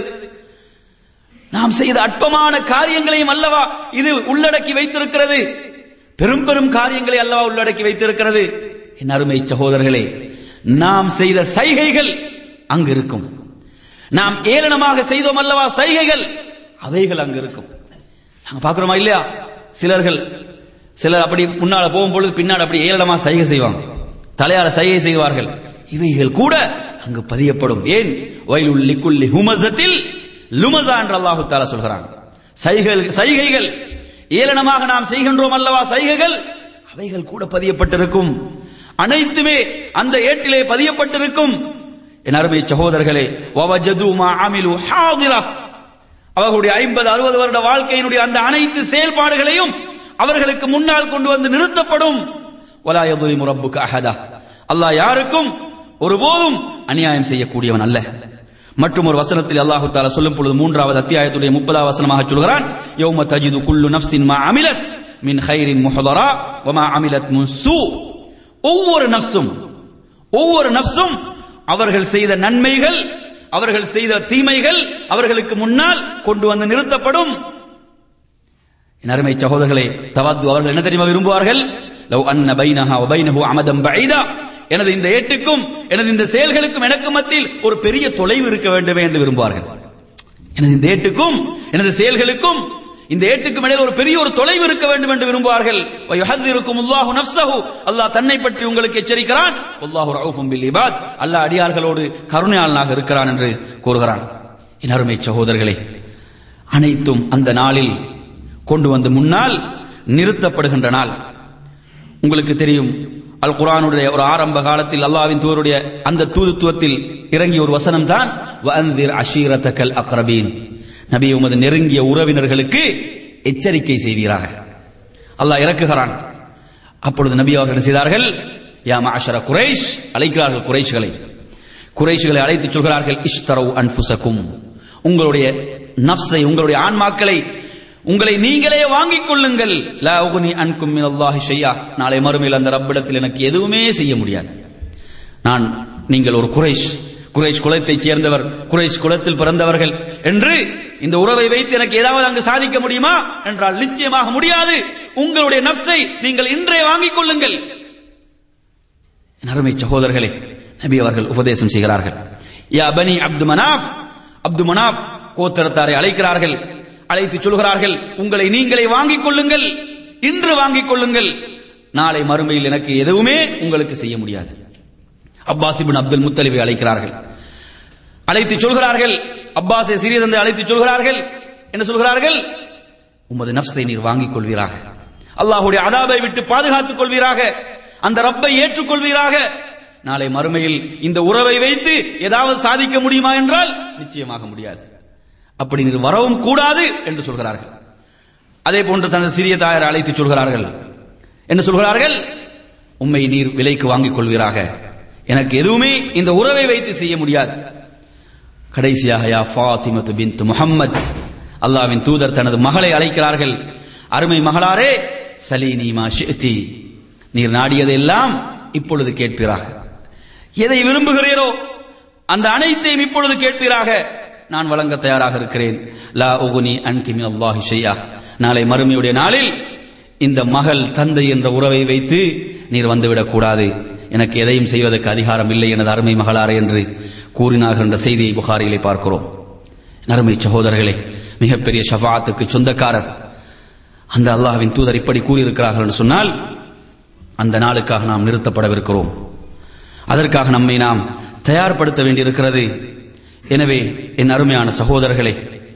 Speaker 3: நாம் செய்த அற்பமான காரியங்களையும் அல்லவா இது உள்ளடக்கி வைத்திருக்கிறது. பெரும் பெரும் காரியங்களை அல்லவா உள்ளடக்கி வைத்திருக்கிறது. என் அருமை சகோதரர்களே, நாம் செய்த சைகைகள் அங்கு இருக்கும். நாம் ஏளனமாக செய்தோம் அல்லவா சைகைகள், அவைகள் அங்கு இருக்கும். நாங்க பார்க்கிறோமா இல்லையா? சிலர்கள் சிலர் அப்படி முன்னால போகும்பொழுது பின்னாடி அப்படி ஏளனமா சைகை செய்வாங்க, தலையால சைகை செய்வார்கள். இவைகள் கூட அங்கு பதியப்படும். ஏன்? வயலுல் லிக்குல்லி ஹுமஸத்தில் லுமஸா என்று அல்லாஹ் தஆலா சொல்கிறான். சைகைகள் சைகைகள் ஏளனமாக நாம் செய்கின்றோம் அல்லவா சைகைகள், அவைகள் கூட பதியப்பட்டிருக்கும். அனைத்துமே அந்த ஏட்டிலே பதியப்பட்டிருக்கும். என் அருமை சகோதரர்களே, வவஜது மா அமிலு ஹாதிரா, அவர்களுடைய ஐம்பது அறுபது வருட வாழ்க்கையினுடைய அந்த அனைத்து செயல்பாடுகளையும் அவர்களுக்கு முன்னால் கொண்டு வந்து நிறுத்தப்படும். வலா யظலிமு ரப்புக அஹதா, அல்லாஹ் யாருக்கும் ஒருபோதும் அநியாயம் செய்யக்கூடியவன் அல்ல. மற்றும் ஒரு வசனத்தில் அல்லாஹ் தஆலா சொல்லும் பொழுது, மூன்றாவது அத்தியாயத்துடைய முப்பதாவது வசனமாக சொல்கிறான், யௌம தஜிது குல்லு நஃப்ஸின் மா அமிலத் மின் கைரின் முஹதரா வமா அமிலத் மின் சூ, ஒவ்வொரு நஃப்ஸும் ஒவ்வொரு நஃப்ஸும் அவர்கள் செய்த நன்மைகள், அவர்கள் செய்த தீமைகள் அவர்களுக்கு முன்னால் கொண்டு வந்து நிறுத்தப்படும். என் அருமை சகோதரர்களே, தவத்து அவர்கள் என்ன தெரியுமா விரும்புவார்கள்? லவ் அன்ன பைனஹா வ பைனஹு அமதம் பஈதா, எனது இந்த ஏட்டுக்கும் எனது இந்த செயல்களுக்கும் எனக்கு மத்தியில் ஒரு பெரிய தொலைவு இருக்க வேண்டுமே என்று விரும்புவார்கள். எனது இந்த ஏட்டுக்கும் எனது செயல்களுக்கும் இந்த ஏட்டுக்கும் இடையில் ஒரு பெரிய ஒரு தொலைவு இருக்க வேண்டும் என்று விரும்புவார்கள். வயுஹذிருக்கும் அல்லாஹு நஃப்ஸஹு, அல்லாஹ் தன்னை பற்றி உங்களுக்கு எச்சரிக்கிறான். வல்லாஹு ரഊஃபும் பில் இபாத், அல்லாஹ் அடியார்களோடு கருணையாளனாக இருக்கிறான் என்று கூறுகிறான். என் அருமை சகோதரர்களே, அனைத்தும் அந்த நாளில் கொண்டு வந்து முன்னால் நிறுத்தப்படுகின்ற நாள். உங்களுக்கு தெரியும், அல் குர்ஆனுடைய ஒரு ஆரம்ப காலத்தில் அல்லாஹ்வின் தூதருடைய அந்த தூதுத்துவத்தில் இறங்கிய ஒரு வசனம் தான் வஅன்திர் அஷீரத்தகல் அக்ரபீன், நபி உமது நெருங்கிய உறவினர்களுக்கு எச்சரிக்கை செய்வீராக அல்லாஹ் இறக்குகிறான். அப்பொழுது நபி அவர்கள் என்ன செய்தார்கள்? யா மஅஷர குரைஷ், அழைக்கிறார்கள் குரைஷ்களை. குரைஷ்களை அழைத்து சொல்கிறார்கள், இஷ்தரவு அன்ஃபுசக்கும், உங்களுடைய நஃப்ஸை, உங்களுடைய ஆன்மாக்களை உங்களை நீங்களே வாங்கிக் கொள்ளுங்கள். லா உக்னி அன்கும் மினல்லாஹி ஷையா, நாளை மறுமையில் அந்த ரப்பிடத்தில் எனக்கு எதுவுமே செய்ய முடியாது. நான், நீங்கள் ஒரு குரைஷ், குரைஷ் குலத்தைச் சேர்ந்தவர், குரைஷ் குலத்தில் பிறந்தவர்கள் என்று இந்த உறவை வைத்து எனக்கு ஏதாவது அங்கு சாதிக்க முடியுமா என்றால் நிச்சயமாக முடியாது. உங்களுடைய நஃப்ஸை நீங்கள் இன்றே வாங்கிக் கொள்ளுங்கள். அருமை சகோதரர்களே, நபி அவர்கள் உபதேசம் செய்கிறார்கள். யா பனி அப்து மனாஃப், அப்து மனாஃப் கோத்திரத்தாரை அழைக்கிறார்கள். அழைத்து சொல்கிறார்கள், உங்களை நீங்களே வாங்கிக் கொள்ளுங்கள், இன்று வாங்கிக் கொள்ளுங்கள், நாளை மறுமையில் எனக்கு எதுவுமே உங்களுக்கு செய்ய முடியாது. அப்பாஸ் இப்னு அப்துல் முத்தலிபை அழைக்கிறார்கள். அழைத்து சொல்கிறார்கள், அப்பாஸை சிறிய தந்தை அழைத்து சொல்கிறார்கள், என்ன சொல்கிறார்கள்? உமது நஃப்ஸை நீர் வாங்கிக் கொள்வீராக, அல்லாஹ்வுடைய அதாபை விட்டு பாதுகாத்துக் கொள்வீராக, அந்த ரப்பை ஏற்றுக்கொள்வீராக. நாளை மறுமையில் இந்த உறவை வைத்து ஏதாவது சாதிக்க முடியுமா என்றால் நிச்சயமாக முடியாது. அப்படி நீர் வரவும் கூடாது என்று சொல்கிறார்கள். அதே போன்று தனது சிறிய தாயாரை அழைத்து சொல்கிறார்கள். என்ன சொல்கிறார்கள்? உம்மை நீர் விலைக்கு வாங்கிக் கொள்வீராக, எனக்கு எதுவுமே இந்த உறவை வைத்து செய்ய முடியாது. கடைசியாக யா ஃபாத்திமத்து பின்த் முஹம்மத், அல்லாஹ்வின் தூதர் தனது மகளை அழைக்கிறார்கள். அருமை மகளாரே, சலீனி மா ஷிஅதி, நீர் நாடியதெல்லாம் இப்பொழுது கேட்பீராக. எதை விரும்புகிறீரோ அந்த அனைத்தையும் இப்பொழுது கேட்பீராக, நான் வழங்க தயாராக இருக்கிறேன். லா உகுனி அன்கி மினல்லாஹி ஷைஆ, நாளை மறுமையுடைய நாளில் இந்த மகள் தந்தை என்ற உறவை வைத்து நீர் வந்துவிடக் கூடாது, எனக்கு எதையும் செய்வதற்கு அதிகாரம் இல்லை எனது அருமை மகளாரே என்று கூறினார்கள் என்ற செய்தியை புகாரிலே பார்க்கிறோம். அருமை சகோதரர்களே, மிகப்பெரிய ஷஃபாஅத்துக்கு சொந்தக்காரர் அந்த அல்லாஹ்வின் தூதர் இப்படி கூறியிருக்கிறார்கள் என்று சொன்னால், அந்த நாளுக்காக நாம் நிறுத்தப்படவிருக்கிறோம். அதற்காக நம்மை நாம் தயார்படுத்த வேண்டியிருக்கிறது. எனவே என் அருமையான சகோதரர்களே,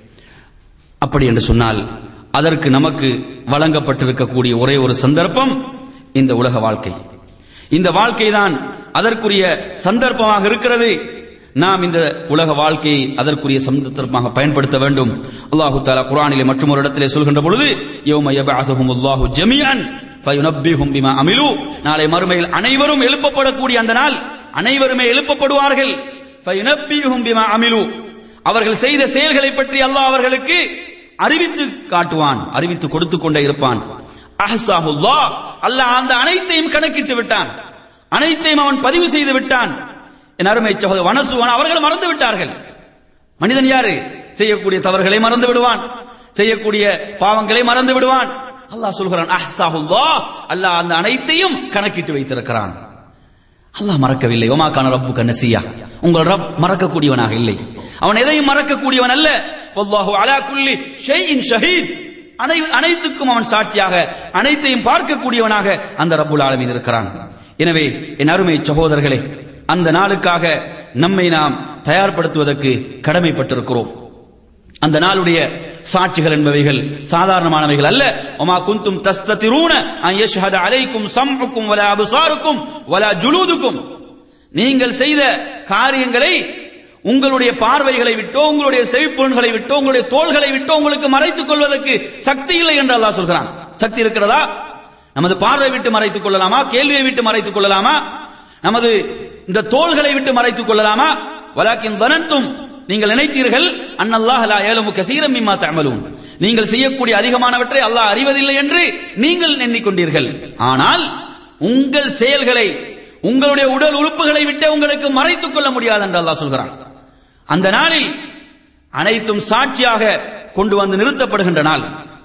Speaker 3: அப்படி என்று சொன்னால் அதற்கு நமக்கு வழங்கப்பட்டிருக்கக்கூடிய ஒரே ஒரு சந்தர்ப்பம் இந்த உலக வாழ்க்கை. இந்த வாழ்க்கை தான் அதற்குரிய சந்தர்ப்பமாக இருக்கிறது. நாம் இந்த உலக வாழ்க்கையை அதற்குரிய சந்தர்ப்பமாக பயன்படுத்த வேண்டும். அல்லாஹு தஆலா குர்ஆனிலே மற்றும் ஒரு இடத்திலே சொல்கின்ற பொழுது, யௌம யபஅஸுஹுமுல்லாஹு ஜமீஅன் ஃபயுனப்பிஹும் பிமா அமிலு, நாளை மறுமையில் அனைவரும் எழுப்பப்படக்கூடிய அந்த நாள், அனைவருமே எழுப்பப்படுவார்கள். ஃபயுனப்பிஹும் பிமா அமிலு, அவர்கள் செய்த செயல்களை பற்றி அல்லாஹ் அவர்களுக்கு அறிவித்து காட்டுவான், அறிவித்து கொடுத்து கொண்டே இருப்பான். அஹ்ஸாஹுல்லாஹ், அல்லாஹ் அந்த அனைத்தையும் கணக்கிட்டு விட்டான், அனைத்தையும் அவன் பதிவு செய்து விட்டான். என் அருமை சகோதரர் வனசுவான், அவர்கள் மறந்து விட்டார்கள். மனிதன் யாரு? செய்யக்கூடிய தவறுகளை மறந்து விடுவான், செய்யக்கூடிய பாவங்களை மறந்து விடுவான். அல்லாஹ் சொல்கிறான் அஹ்ஸாஹுல்லாஹ், அல்லாஹ் அந்த அனைத்தையும் கணக்கிட்டு வைத்திருக்கிறான். அல்லாஹ் மறக்கவில்லை. வமா கான ரப்புக நசியா, உங்கள் ரப் மறக்கக்கூடியவனாக இல்லை, அவன் எதையும் மறக்கக்கூடியவன் அல்ல. வல்லாஹு அலா குல்லி ஷைஇன் ஷஹீத், அனைத்துக்கும் அவன் சாட்சியாக, அனைத்தையும் பார்க்கக்கூடியவனாக அந்த ரப்புல் ஆலமீன் இருக்கிறான். எனவே என் அருமை சகோதரர்களே, அந்த நாளுக்காக நம்மை நாம் தயார்படுத்துவதற்கு கடமைப்பட்டிருக்கிறோம். அந்த நாளுடைய சாட்சிகள் என்பவைகள் சாதாரணமானவைகள் அல்ல. வமா குந்தும் தஸ்ததிரூன அன் யஷ்ஹத அலைக்கும் சம்உக்கும் வலா அப்சாருக்கும் வலா ஜுலூதுக்கும், நீங்கள் செய்த காரியங்களை உங்களுடைய பார்வைகளை விட்டோ, உங்களுடைய செவிப்புலன்களை விட்டோ, உங்களுடைய தோள்களை விட்டோ உங்களுக்கு மறைத்துக் கொள்வதற்கு சக்தி இல்லை என்று அல்லாஹ் சொல்கிறான். சக்தி இருக்கிறதா? நமது பார்வை விட்டு மறைத்துக் கொள்ளலாமா? கேள்வியை விட்டு மறைத்துக் கொள்ளலாமா? நமது இந்த தோள்களை விட்டு மறைத்துக் கொள்ளலாமா? வலாக்கின் தனன்தும், நீங்கள் நினைத்தீர்கள் அன்னல்லாஹ் லா யஅலமு கஸீரம் மிம்மா தஅமலூன், நீங்கள் செய்யக்கூடிய அதிகமானவற்றை அல்லாஹ் அறிவதில்லை என்று நீங்கள் எண்ணிக்கொண்டீர்கள். ஆனால் உங்கள் செயல்களை, உங்களுடைய உடல் உறுப்புகளை விட்டு உங்களுக்கு மறைத்துக் கொள்ள முடியாது என்று அல்லாஹ் சொல்கிறான். அந்த நாளில் அனைத்தும் சாட்சியாக கொண்டு வந்து நிறுத்தப்படுகின்ற நாள்.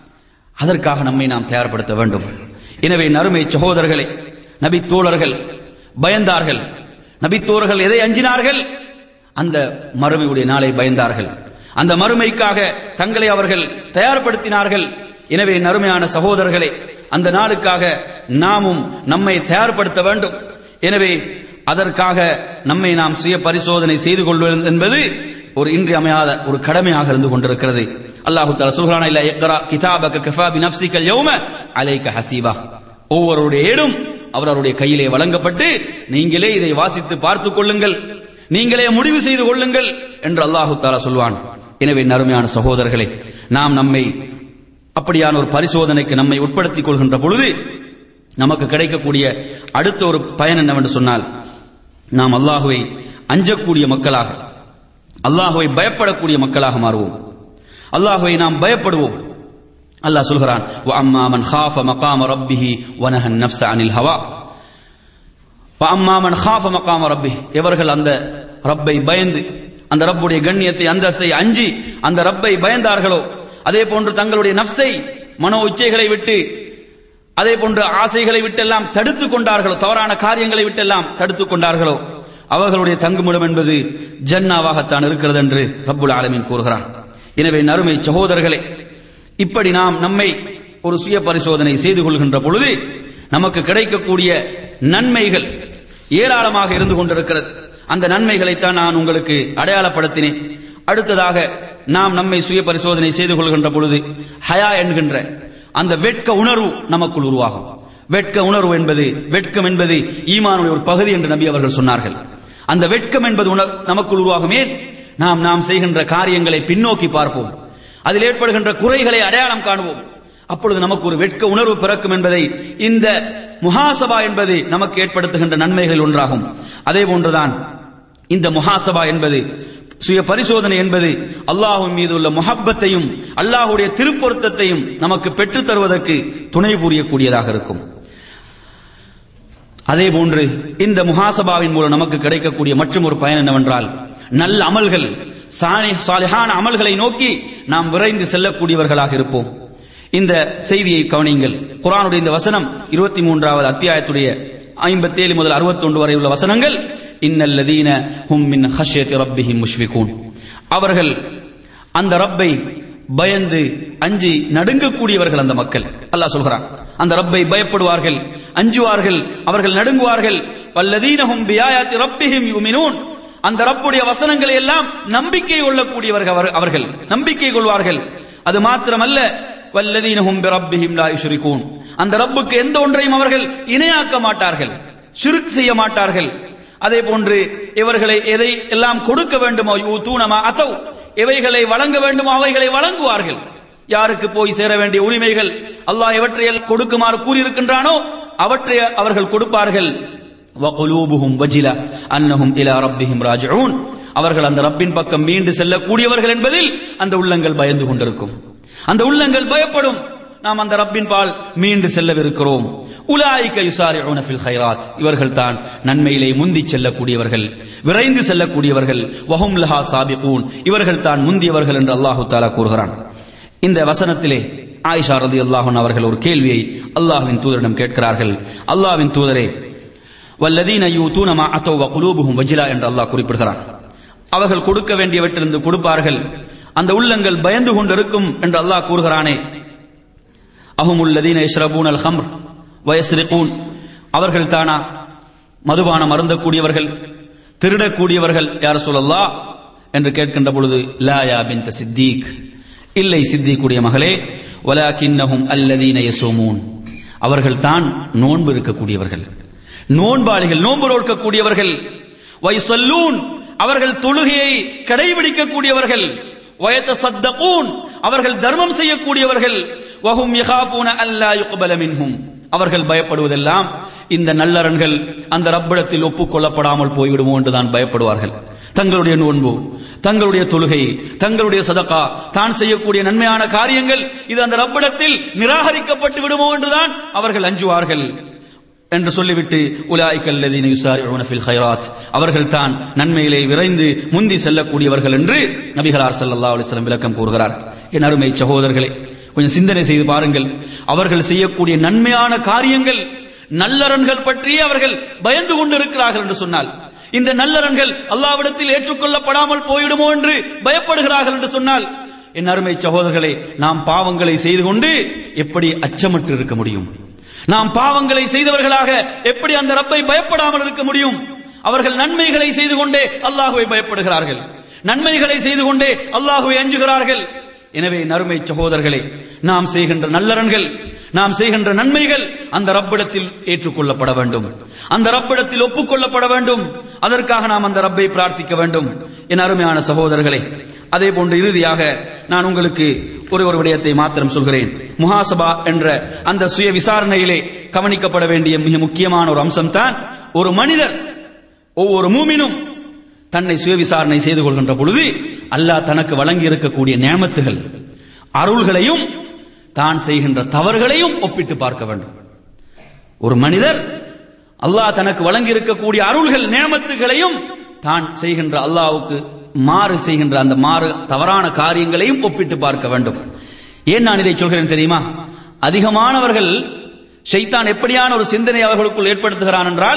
Speaker 3: அதற்காக நம்மை நாம் தயார்படுத்த வேண்டும். எனவே நறுமை சகோதரர்களே, நபி தோழர்கள் பயந்தார்கள். நபி தோழர்கள் எதை அஞ்சினார்கள்? அந்த மறுமையுடைய நாளை பயந்தார்கள். அந்த மறுமைக்காக தங்களை அவர்கள் தயார்படுத்தினார்கள். எனவே நறுமையான சகோதரர்களே, அந்த நாளுக்காக நாமும் நம்மை தயார்படுத்த வேண்டும். எனவே அதற்காக நம்மை நாம் சுய பரிசோதனை செய்து கொள்வது என்பது ஒரு இன்றியமையாத ஒரு கடமையாக இருந்து கொண்டிருக்கிறது. அல்லாஹ் தஆலா சொல்கிறான், இல்ல இக்ரா கிதாபக கஃபா பினஃப்ஸிகல் யௌம அலைக ஹஸீபா, ஒவ்வொருடைய ஏடும் அவரவருடைய கையிலே வழங்கப்பட்டு நீங்களே இதை வாசித்து பார்த்துக் கொள்ளுங்கள், நீங்களே முடிவு செய்து கொள்ளுங்கள் என்று அல்லாஹ் தஆலா சொல்வான். எனவே நறுமையான சகோதரர்களே, நாம் நம்மை அப்படியான ஒரு பரிசோதனைக்கு நம்மை உட்படுத்திக் கொள்கின்ற பொழுது நமக்கு கிடைக்கக்கூடிய அடுத்த ஒரு பயன் என்னவென்று சொன்னால், நாம் அல்லாஹுவை அஞ்சக்கூடிய மக்களாக, அல்லாஹுவை பயப்படக்கூடிய மக்களாக மாறுவோம். அல்லாஹுவை நாம் பயப்படுவோம். அல்லாஹ் சொல்கிறான், வ அம்மா மன் காஃப மகாம ரப்பிஹி வ நஹன் நஃப்ஸ அனில் ஹவா. வ அம்மா மன் காஃப மகாம ரப்பிஹி, எவர்கள் அந்த ரப்பை பயந்து, அந்த ரப்புடைய கண்ணியத்தை அந்தஸ்தை அஞ்சி அந்த ரப்பை பயந்தார்களோ, அதே போன்று தங்களுடைய நஃப்ஸை மனோ இச்சைகளை விட்டு, அதே போன்று ஆசைகளை விட்டெல்லாம் தடுத்துக் கொண்டார்களோ, தவறான காரியங்களை விட்டெல்லாம் தடுத்துக் கொண்டார்களோ, அவர்களுடைய தங்குமிடம் என்பது ஜன்னாவாகத்தான் இருக்கிறது என்று ரப்புல் ஆலமீன் கூறுகிறான். எனவே நறுமை சகோதரர்களே, இப்படி நாம் நம்மை ஒரு சுய பரிசோதனை செய்து கொள்கின்ற பொழுது நமக்கு கிடைக்கக்கூடிய நன்மைகள் ஏராளமாக இருந்து கொண்டிருக்கிறது. அந்த நன்மைகளைத்தான் நான் உங்களுக்கு அடையாளப்படுத்தினேன். அடுத்ததாக நாம் நம்மை சுய பரிசோதனை செய்து கொள்கின்ற பொழுது ஹயா என்கின்ற அந்த வெட்க உணர்வு நமக்குள் உருவாகும். வெட்க உணர்வு என்பது, வெட்கம் என்பது ஈமானுடைய ஒரு பகுதி என்று நபி அவர்கள் சொன்னார்கள். அந்த வெட்கம் என்பது நமக்குள் உருவாகுமே, நாம் நாம் செய்கின்ற காரியங்களை பின்னோக்கி பார்ப்போம், அதில் ஏற்படுகின்ற குறைகளை அடையாளம் காணுவோம். அப்பொழுது நமக்கு ஒரு வெட்க உணர்வு பிறக்கும் என்பதை இந்த முஹாசபா என்பது நமக்கு ஏற்படுத்துகின்ற நன்மைகளில் ஒன்றாகும். அதே போன்றுதான் இந்த முஹாசபா என்பது சுய பரிசோதனை என்பது அல்லாஹ்வின் மீது உள்ள முஹப்பத்தையும் அல்லாஹ்வுடைய திருப்பொருத்தத்தையும் நமக்கு பெற்றுத் தருவதற்கு துணை புரியக்கூடியதாக இருக்கும். அதே போன்று இந்த முஹாசபாவின் மூலம் நமக்கு கிடைக்கக்கூடிய மற்றும் ஒரு பயன் என்னவென்றால், நல்ல அமல்கள், சாலிஹான அமல்களை நோக்கி நாம் விரைந்து செல்லக்கூடியவர்களாக இருப்போம். இந்த செய்தியை கவனியுங்கள். குர்ஆனுடைய இந்த வசனம் இருபத்தி மூன்றாவது அத்தியாயத்துடைய ஐம்பத்தி ஏழு முதல் அறுபத்தி ஒன்று வரை உள்ள வசனங்கள், இன்னல்லதீன ஹும் மின் ஹஷ்யத்தி ரப்பிஹிம் முஷ்ஃபிகூன், அவர்கள் அந்த ரப்பை பயந்து அஞ்சி நடுங்கக்கூடியவர்கள் அந்த மக்கள். அல்லாஹ் சொல்கிறான், அந்த ரப்பை பயப்படுவார்கள், அஞ்சுவார்கள், அவர்கள் நடுங்குவார்கள். வல்லதீன ஹும் பிஆயாத்தி ரப்பிஹிம் யுமினூன், அந்த ரப்புடைய வசனங்களை எல்லாம் நம்பிக்கை கொள்ளக்கூடியவர்கள் அவர்கள், நம்பிக்கை கொள்வார்கள். அது மாத்திரமல்ல, வல்லதீன ஹும் பிரப்பிஹிம் லா யுஷ்ரிகூன், அந்த ரப்புக்கு எந்த ஒன்றையும் அவர்கள் இணையாக்க மாட்டார்கள், ஷிர்க் செய்ய மாட்டார்கள். அதே போன்று இவர்களை எதை எல்லாம் கொடுக்க வேண்டுமோ யூதூனமா அதவ், எவைகளை வழங்க வேண்டுமோ அவைகளை வழங்குவார்கள். யாருக்கு போய் சேர வேண்டிய உரிமைகள் அல்லாஹ் எவற்றை கொடுக்குமாறு கூறியிருக்கின்றானோ அவற்றை அவர்கள் கொடுப்பார்கள். வகுலூபுஹும் வஜிலா அன்னஹும் இலா ரப்பிஹிம் ராஜிஊன், அவர்கள் அந்த ரப்பின் பக்கம் மீண்டு செல்லக்கூடியவர்கள் என்பதில் அந்த உள்ளங்கள் பயந்து கொண்டிருக்கும். அந்த உள்ளங்கள் பயப்படும், நாம் அந்த ரப்பின் பால் மீண்டு செல்லவிருக்கிறோம். உலாயிக யுசாரிஊன ஃபில் கைராத், இவர்கள் தான் நன்மையிலே முந்தி செல்லக்கூடியவர்கள், விரைந்து செல்லக்கூடியவர்கள். வஹும் லஹா சாபிகூன், இவர்கள் தான் முந்தியவர்கள் என்று அல்லாஹு தஆலா கூறுகிறான். இந்த வசனத்திலே ஆயிஷா ரலியல்லாஹு அன்ஹா அவர்கள் ஒரு கேள்வியை அல்லாஹ்வின் தூதரிடம் கேட்கிறார்கள். அல்லாஹ்வின் தூதரே, வல்லதீன யூதூன மா அதவ் வகுலூபுஹும் வஜிலா என்று அல்லாஹ் குறிப்பிடுகிறான். அவர்கள் கொடுக்க வேண்டியவற்றிலிருந்து கொடுப்பார்கள், அந்த உள்ளங்கள் பயந்து கொண்டிருக்கும் என்று அல்லாஹ் கூறுகிறானே. அஹுமுல்லதீன யஷ்ரபூனல் ஹம்ர் வயஸ்ரிகூன், அவர்கள் தானா மதுபானம் அருந்தக்கூடியவர்கள், திருடக்கூடியவர்கள் யா ரசூலல்லாஹ் என்று கேட்கின்ற பொழுது, லா யா பின்த சித்தீக், இல்லை சித்திக்குடைய மகளே, வலாகின்னஹும் அல்லதீன யஸூமூன், அவர்கள் தான் நோன்பு இருக்கக்கூடியவர்கள், நோன்பாளிகள், நோன்பு நோக்கக்கூடியவர்கள். வயஸல்லூன், அவர்கள் தொழுகையை கடைபிடிக்கக்கூடியவர்கள். வயதஸத்தகூன், அவர்கள் தர்மம் செய்யக்கூடியவர்கள். வஹும் யகாஃபூன அல்லா யுக்பல மின்ஹும், அவர்கள் பயப்படுவதெல்லாம் இந்த நல்லறன்கள் அந்த ரப்பிடத்தில் ஒப்புக்கொள்ளப்படாமல் போய்விடுமோ என்றுதான் பயப்படுவார்கள். தங்களுடைய நோன்பு, தங்களுடைய தொழுகை, தங்களுடைய சதகா, தான் செய்யக்கூடிய நன்மையான காரியங்கள் இது அந்த ரப்பிடத்தில் நிராகரிக்கப்பட்டு விடுமோ என்றுதான் அவர்கள் அஞ்சுவார்கள் என்று சொல்லிவிட்டு, உலாயிகல்லதீன யுசாரிஊன ஃபில் கைராத், அவர்கள் தான் நன்மையிலே விரைந்து முந்தி செல்லக்கூடியவர்கள் என்று நபிகளார் ஸல்லல்லாஹு அலைஹி வஸல்லம் விளக்கம் கூறுகிறார். என் அருமை சகோதரர்களே, கொஞ்சம் சிந்தனை செய்து பாருங்கள். அவர்கள் செய்யக்கூடிய நன்மையான காரியங்கள், நல்லறன்கள் பற்றி அவர்கள் பயந்து கொண்டிருக்கிறார்கள் என்று சொன்னால், இந்த நல்லறன்கள் அல்லாஹ்விடத்தில் ஏற்றுக்கொள்ளப்படாமல் போய்விடுமோ என்று பயப்படுகிறார்கள் என்று சொன்னால், என் அருமை சகோதரர்களே, நாம் பாவங்களை செய்து கொண்டு எப்படி அச்சமற்று இருக்க முடியும்? நாம் பாவங்களை செய்தவர்களாக எப்படி அந்த ரப்பை பயப்படாமல் இருக்க முடியும்? அவர்கள் நன்மைகளை செய்து கொண்டே அல்லாஹ்வை பயப்படுகிறார்கள், நன்மைகளை செய்து கொண்டே அல்லாஹ்வை அஞ்சுகிறார்கள். எனவே நறுமை சகோதரர்களே, நாம் செய்கின்ற நல்லறன்கள், நாம் செய்கின்ற நன்மைகள் அந்த ரப்பிடத்தில் ஏற்றுக்கொள்ளப்பட வேண்டும், அந்த ரப்பிடத்தில் ஒப்புக்கொள்ளப்பட வேண்டும். அதற்காக நாம் அந்த ரப்பை பிரார்த்திக்க வேண்டும். என் அருமையான சகோதரர்களே, அதே போன்று இறுதியாக நான் உங்களுக்கு ஒரு ஒரு விடயத்தை மாத்திரம் சொல்கிறேன். முஹாசபா என்ற அந்த சுய விசாரணையிலே கவனிக்கப்பட வேண்டிய மிக முக்கியமான ஒரு அம்சம் தான், ஒரு மனிதர், ஒவ்வொரு மூமினும் தன்னை சுய விசாரணை செய்து கொள்கின்ற பொழுது அல்லாஹ் தனக்கு வழங்கி இருக்கக்கூடிய நியமத்துகள், அருள்களையும் தான் செய்கின்ற தவறுகளையும் ஒப்பிட்டு பார்க்க வேண்டும். ஒரு மனிதர் அல்லாஹ் தனக்கு வழங்கி இருக்கக்கூடிய அருள்கள், நியமத்துகளையும் தான் செய்கின்ற அல்லாஹ்வுக்கு மாறு செய்கின்ற அந்த மாறு தவறான காரியங்களையும் ஒப்பிட்டு பார்க்க வேண்டும். ஏன் நான் இதை சொல்கிறேன் தெரியுமா? அதிகமானவர்கள் ஷைத்தான் எப்படியான ஒரு சிந்தனை அவர்களுக்குள் ஏற்படுத்துகிறான் என்றால்,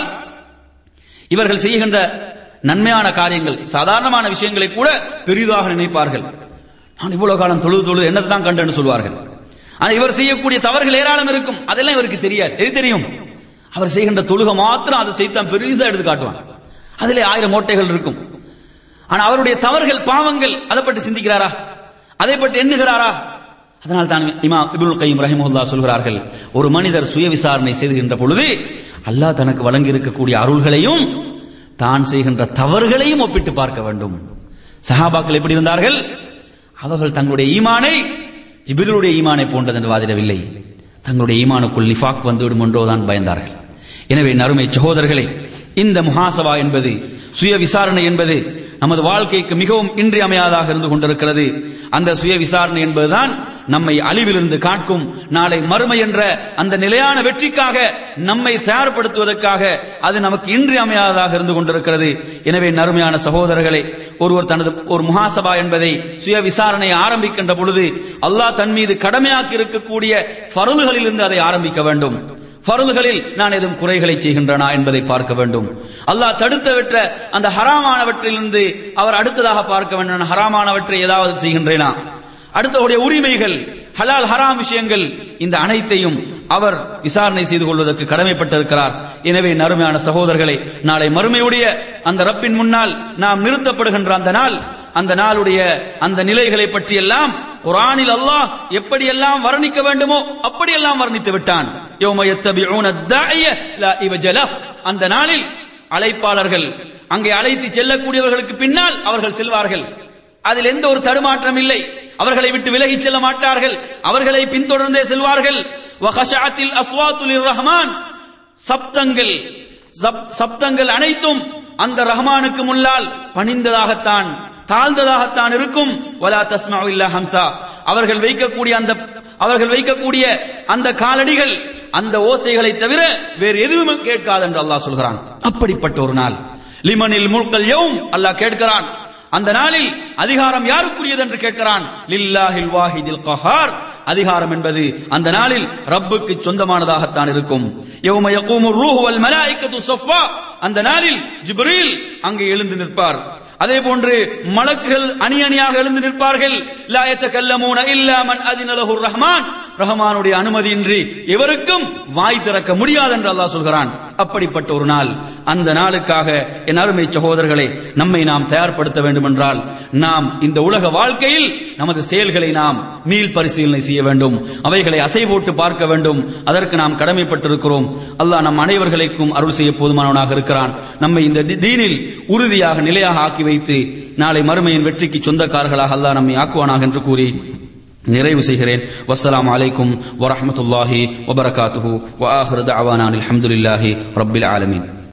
Speaker 3: இவர்கள் செய்கின்ற நன்மையான காரியங்கள், சாதாரணமான விஷயங்களை கூட பெரிதாக நினைப்பார்கள். நான் இவ்வளவு காலம் தொழுது தொழுது என்னதான் கண்டேன்னு சொல்வார்கள். ஆனால் இவர் செய்யக்கூடிய தவறுகள் ஏராளம் இருக்கும், அதெல்லாம் இவருக்கு தெரியாது. எது தெரியும்? அவர் செய்கின்ற தொழுகை மாத்திரம் அதை செய்தான் பெரிதா எடுத்து காட்டுவான். அதிலே ஆயிரம் ஓட்டைகள் இருக்கும். ஆனால் அவருடைய தவறுகள், பாவங்கள், அதை பற்றி சிந்திக்கிறாரா? அதை பற்றி எண்ணுகிறாரா? அதனால் தான் இமாம் இப்னுல் கய்யிம் ரஹிமஹுல்லாஹ் சொல்கிறார்கள், ஒரு மனிதர் சுய விசாரணை செய்கின்ற பொழுது அல்லாஹ் தனக்கு வழங்கி இருக்கக்கூடிய அருள்களையும் தான் செய்கின்ற தவறுகளையும் ஒப்பிட்டு பார்க்க வேண்டும். சஹாபாக்கள் எப்படி இருந்தார்கள்? அவர்கள் தங்களுடைய ஈமானை ஜிப்ரீலுடைய ஈமானை போன்றது என்று வாதிடவில்லை. தங்களுடைய ஈமானுக்குள் நிஃபாக் வந்துவிடும் என்றோதான் பயந்தார்கள். எனவே நறுமை சகோதரர்களே, இந்த முஹாசபா என்பது, சுய விசாரணை என்பது நமது வாழ்க்கைக்கு மிகவும் இன்றியமையாதாக இருந்து கொண்டிருக்கிறது. அந்த சுய விசாரணை என்பதுதான் நம்மை அழிவிலிருந்து காக்கும், நாளை மறுமை என்ற அந்த நிலையான வெற்றிக்காக நம்மை தயார்படுத்துவதற்காக அது நமக்கு இன்றியமையாததாக இருந்து கொண்டிருக்கிறது. எனவே நறுமையான சகோதரர்களே, ஒருவர் தனது ஒரு முஹாசபா என்பதை சுய விசாரணையை ஆரம்பிக்கின்ற பொழுது அல்லாஹ் தன் மீது கடமையாக்கி இருக்கக்கூடிய ஃபர்துகளிலிருந்து அதை ஆரம்பிக்க வேண்டும். ஃபர்துகளில் நான் எதுவும் குறைகளை செய்கின்றனா என்பதை பார்க்க வேண்டும். அல்லாஹ் தடுத்தவற்ற அந்த ஹராமானவற்றிலிருந்து அவர் அடுத்ததாக பார்க்க வேண்டும். ஹராமானவற்றை ஏதாவது செய்கின்றேனா, அடுத்தவருடைய உரிமைகள், ஹலால் ஹராம் விஷயங்கள், இந்த அனைத்தையும் அவர் விசாரணை செய்து கொள்வதற்கு கடமைப்பட்டிருக்கிறார். எனவே நறுமையான சகோதரர்களை, நாளை மறுமையுடைய அந்த ரப்பின் முன்னால் நாம் நிறுத்தப்படுகின்ற அந்த நாள், அந்த நாளுடைய அந்த நிலைகளை பற்றியெல்லாம் குர்ஆனில் அல்லாஹ் எப்படியெல்லாம் வர்ணிக்க வேண்டுமோ அப்படியெல்லாம் வர்ணித்து விட்டான். யௌம யத்தபிஊன அத்தாஇய லா இவஜல, அந்த நாளில் அழைப்பாளர்கள் அங்கே அழைத்து செல்லக்கூடியவர்களுக்கு பின்னால் அவர்கள் செல்வார்கள். அதில் எந்த ஒரு தடுமாற்றம் இல்லை. அவர்களை விட்டு விலகி செல்ல மாட்டார்கள், அவர்களை பின்தொடர்ந்தே செல்வார்கள். வகஷஅத்தில் அஸ்வாத்து லிர்ரஹ்மான், சப்தங்கள் சப்தங்கள் அனைத்தும் அந்த ரஹ்மானுக்கு முன்னால் பணிந்ததாகத்தான், தாழ்ந்ததாகத்தான் இருக்கும். வலா தஸ்மஉ இல்லா ஹம்சா, அவர்கள் வைக்கக்கூடிய அந்த அவர்கள் வைக்கக்கூடிய அந்த காலடிகள், அந்த ஓசைகளை தவிர வேறு எதுவுமே கேட்காது என்று அல்லாஹ் சொல்கிறான். அப்படிப்பட்ட ஒரு நாள். லிமனில் முல்கல் யௌம், அல்லாஹ் கேட்கிறான், அந்த நாளில் அதிகாரம் யாருக்குரியது என்று கேட்கிறான். லில்லாஹில் வாஹிதில் கஹார், அதிகாரம் என்பது அந்த நாளில் ரப்புக்கு சொந்தமானதாகத்தான் இருக்கும். யௌம யகூமுர் ரூஹு வல் மலாயிகத்து ஸஃபா, அந்த நாளில் ஜிப்ரீல் அங்கே எழுந்து நிற்பார். அதே போன்று மலக்குகள் அணி அணியாக எழுந்து நிற்பார்கள். லா யதகல்லமூன இல்லா மன் அதின லஹுர் ரஹ்மான், ரஹ்மானுடைய அனுமதியின்றி எவருக்கும் வாய் திறக்க முடியாது என்று அல்லாஹ் சொல்கிறான். அப்படிப்பட்ட ஒரு நாள். அந்த நாளுக்காக என் அருமை சகோதரர்களை, நம்மை நாம் தயார்படுத்த வேண்டும் என்றால் நாம் இந்த உலக வாழ்க்கையில் நமது செயல்களை நாம் மீள் பரிசீலனை செய்ய வேண்டும், அவைகளை அசை போட்டு பார்க்க வேண்டும். அதற்கு நாம் கடமைப்பட்டிருக்கிறோம். அல்லாஹ் நம் அனைவர்களுக்கும் அருள் செய்ய போதுமானவனாக இருக்கிறான். நம்மை இந்த தீனில் உறுதியாக நிலையாக ஆக்கி வைத்து நாளை மறுமையின் வெற்றிக்கு சொந்தக்காரர்களாக அல்லாஹ் நம்மை ஆக்குவானாக என்று கூறி நிறைவு செய்கிறேன். வஸ்ஸலாமு அலைக்கும் வரஹ்மத்துல்லாஹி வபரகாத்துஹு வ ஆகிரு தஅவானா அல்ஹம்துலில்லாஹி ரப்பில் ஆலமீன்.